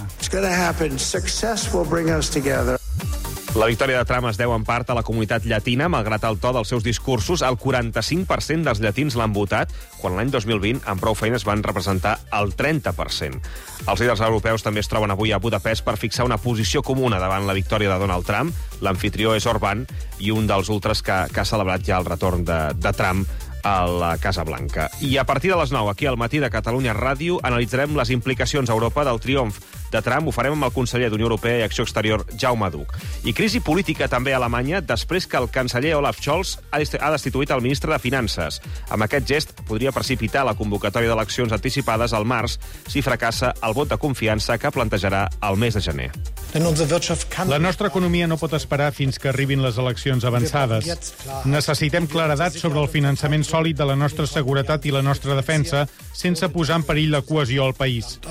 La victòria de Trump es deu en part a la comunitat llatina, malgrat el to dels seus discursos. El 45% dels llatins l'han votat, quan l'any 2020 amb prou feines van representar el 30%. Els líders europeus també es troben avui a Budapest per fixar una posició comuna davant la victòria de Donald Trump. L'anfitrió és Orbán, i un dels ultres que ha celebrat ja el retorn de Trump a la Casa Blanca. I a partir de les 9, aquí al Matí de Catalunya Ràdio, analitzarem les implicacions a Europa del triomf de Trump. Ho farem amb el conseller d'Unió Europea i Acció Exterior, Jaume Duch. I crisi política també a Alemanya, després que el canceller Olaf Scholz ha destituït el ministre de Finances. Amb aquest gest podria precipitar la convocatòria d'eleccions anticipades al març si fracassa el vot de confiança que plantejarà el mes de gener. La nostra economia no pot esperar fins que arribin les eleccions avançades. Necessitem claredat sobre el finançament sòlid de la nostra seguretat i la nostra defensa, sense posar en perill la cohesió al país.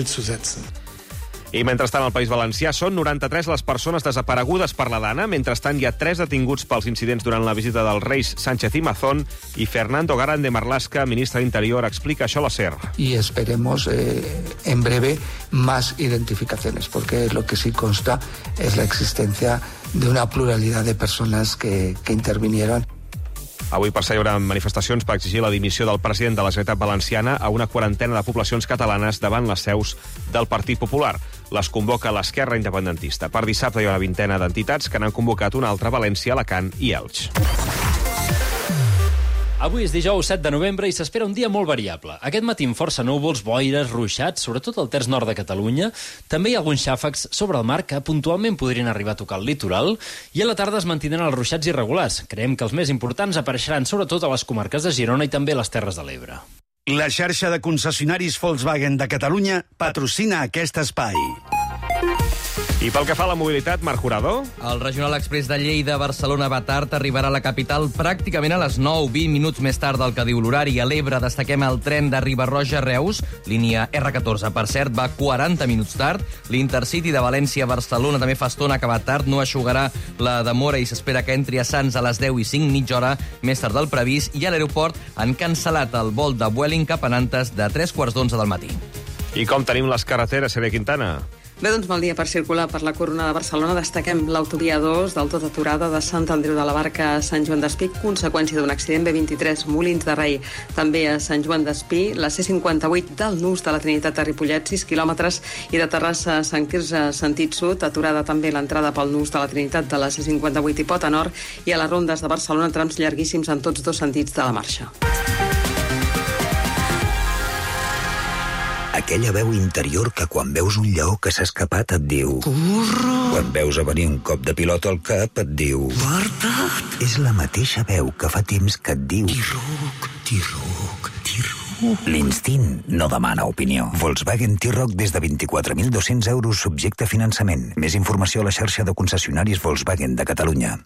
I mentrestant, al País Valencià són 93 les persones desaparegudes per la Dana. Mentrestant, hi ha 3 detinguts pels incidents durant la visita dels Reis Sánchez i Mazón, i Fernando Garán de Marlaska, ministre d'Interior, explica això a la SER. Y esperemos en breve más identificaciones, porque lo que sí consta es la existencia de una pluralidad de personas que intervinieron. Avui, per cert, hi haurà manifestacions per exigir la dimissió del president de la Generalitat Valenciana a una quarantena de poblacions catalanes davant les seus del Partit Popular. Les convoca l'Esquerra Independentista. Per dissabte hi ha una vintena d'entitats que n'han convocat una altra a València, Alacant i Elx. Avui és dijous 7 de novembre i s'espera un dia molt variable. Aquest matí amb força núvols, boires, ruixats, sobretot al terç nord de Catalunya. També hi ha alguns xàfecs sobre el mar que puntualment podrien arribar a tocar el litoral, i a la tarda es mantindran els ruixats irregulars. Creiem que els més importants apareixeran sobretot a les comarques de Girona i també a les Terres de l'Ebre. La xarxa de concessionaris Volkswagen de Catalunya patrocina aquest espai. I pel que fa a la mobilitat, Marc Jurado? El Regional Express de Lleida-Barcelona va tard, arribarà a la capital pràcticament a les 9, 20 minuts més tard del que diu l'horari. A l'Ebre destaquem el tren de Riba-roja-Reus, línia R14, per cert, va 40 minuts tard. L'Intercity de València-Barcelona també fa estona que va tard, no eixugarà la demora i s'espera que entri a Sants a les 10 i 5, mitja hora més tard del previst. I a l'aeroport han cancel·lat el vol de Vueling cap a Nantes de 3:15 del matí. I com tenim les carreteres, Celia Quintana? Bé, doncs mal dia per circular per la Corona de Barcelona. Destaquem l'autovia 2 del tot aturada de Sant Andreu de la Barca a Sant Joan d'Espí, conseqüència d'un accident. B23 Molins de Rei també a Sant Joan d'Espí. La C58 del Nus de la Trinitat a Ripollet, 6 quilòmetres, i de Terrassa a Sant Quirze, sentit sud, aturada també l'entrada pel Nus de la Trinitat de la C58 i Pota Nord, i a les rondes de Barcelona trams llarguíssims en tots dos sentits de la marxa. Aquella veu interior que quan veus un lleó que s'ha escapat et diu... Corre! Quan veus a venir un cop de pilota al cap et diu... Guarda't! És la mateixa veu que fa temps que et diu... T-Roc, T-Roc, T-Roc... L'instint no demana opinió. Volkswagen T-Roc des de 24.200 euros subjecte a finançament. Més informació a la xarxa de concessionaris Volkswagen de Catalunya.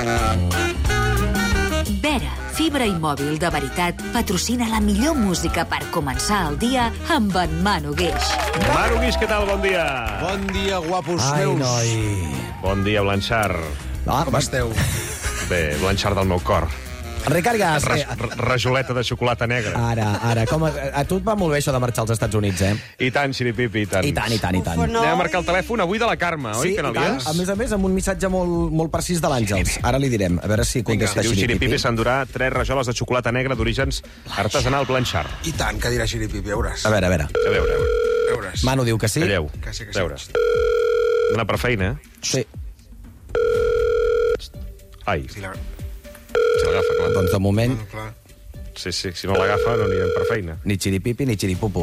Vera, fibra i mòbil de veritat, patrocina la millor música per començar el dia amb en Manu Guix. Manu Guix, què tal? Bon dia. Bon dia, guapos Ai, meus. noi. Bon dia, Blanchard. Com esteu? Bé, Blanchard del meu cor. Ricard Gas. Rajoleta de xocolata negra. Ara. A tu et va molt bé això de marxar als Estats Units, eh? I tant, xiripipi, i tant. I tant. Anem a marcar el telèfon avui de la Carme, oi? Sí, que no i tant. A més, amb un missatge molt precís de l'Àngels. Ara li direm, a veure si contesta Diu xiripipi. xiripipi s'endurà 3 rajoles de xocolata negra d'orígens artesanal Blanchard. I tant, que dirà xiripipi, veuràs. A veure. A veure. Manu diu que sí. Calleu. Que sí. A veure. Una per feina, eh? Sí. Ai. Si l'agafa, clar. Doncs de moment... Sí, si no l'agafa no anirem per feina. Ni xiripipi ni xiripupo.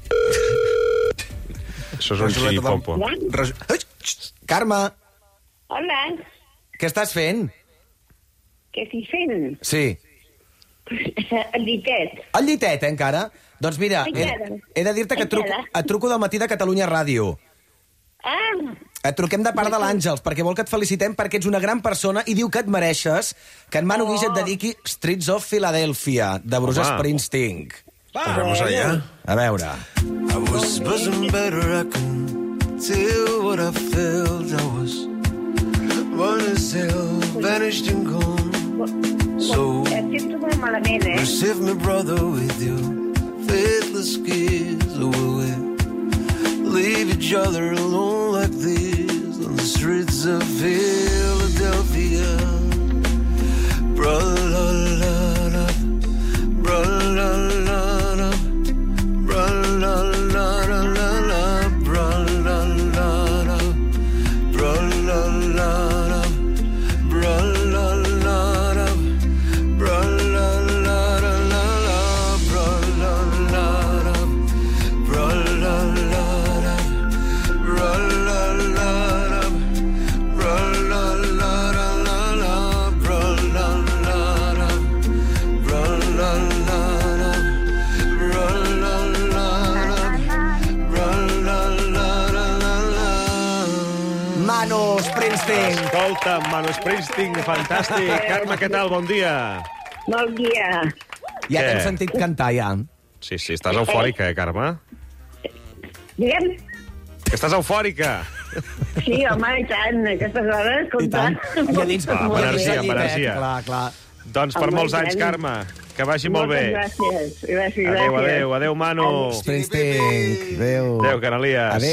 Això és un xiripopo. Carme! Hola. Què estàs fent? Què estic fent? Sí. El llitet. El llitet, encara? Doncs mira, he de dir-te que et truco del Matí de Catalunya Ràdio. Ah! Et truquem de part de l'Àngels, perquè vol que et felicitem perquè ets una gran persona i diu que et mereixes que en Manu Guix et dediqui Streets of Philadelphia, de Bruce Springsteen. Vamos allá. A veure. I was buzzing better, I can tell what I felt. I was one as hell, vanished and gone. So, receive me, brother, with your faithless kiss. Or will we leave each other alone like this on the streets of Philadelphia? Bra-la-la-la, bra-la-la-la, bra-la-la-la-la, bra-la-la-la, bra-la-la-la, bra-la-la-la, Manu Springsteen. Escolta, Manu Springsteen, fantàstic. Carme, què tal? Bon dia. Bon dia. Ja t'hem sentit cantar, ja. Sí, estàs eufòrica, Carme? Digue'm? Que estàs eufòrica. Sí, home, i tant, aquestes hores, comptant. I a dins amb energia. Clar. Doncs per molts anys, Carme. Que vagi molt bé. Moltes gràcies. Adéu, Manu. Springsteen. Adéu. Adéu, Canalies.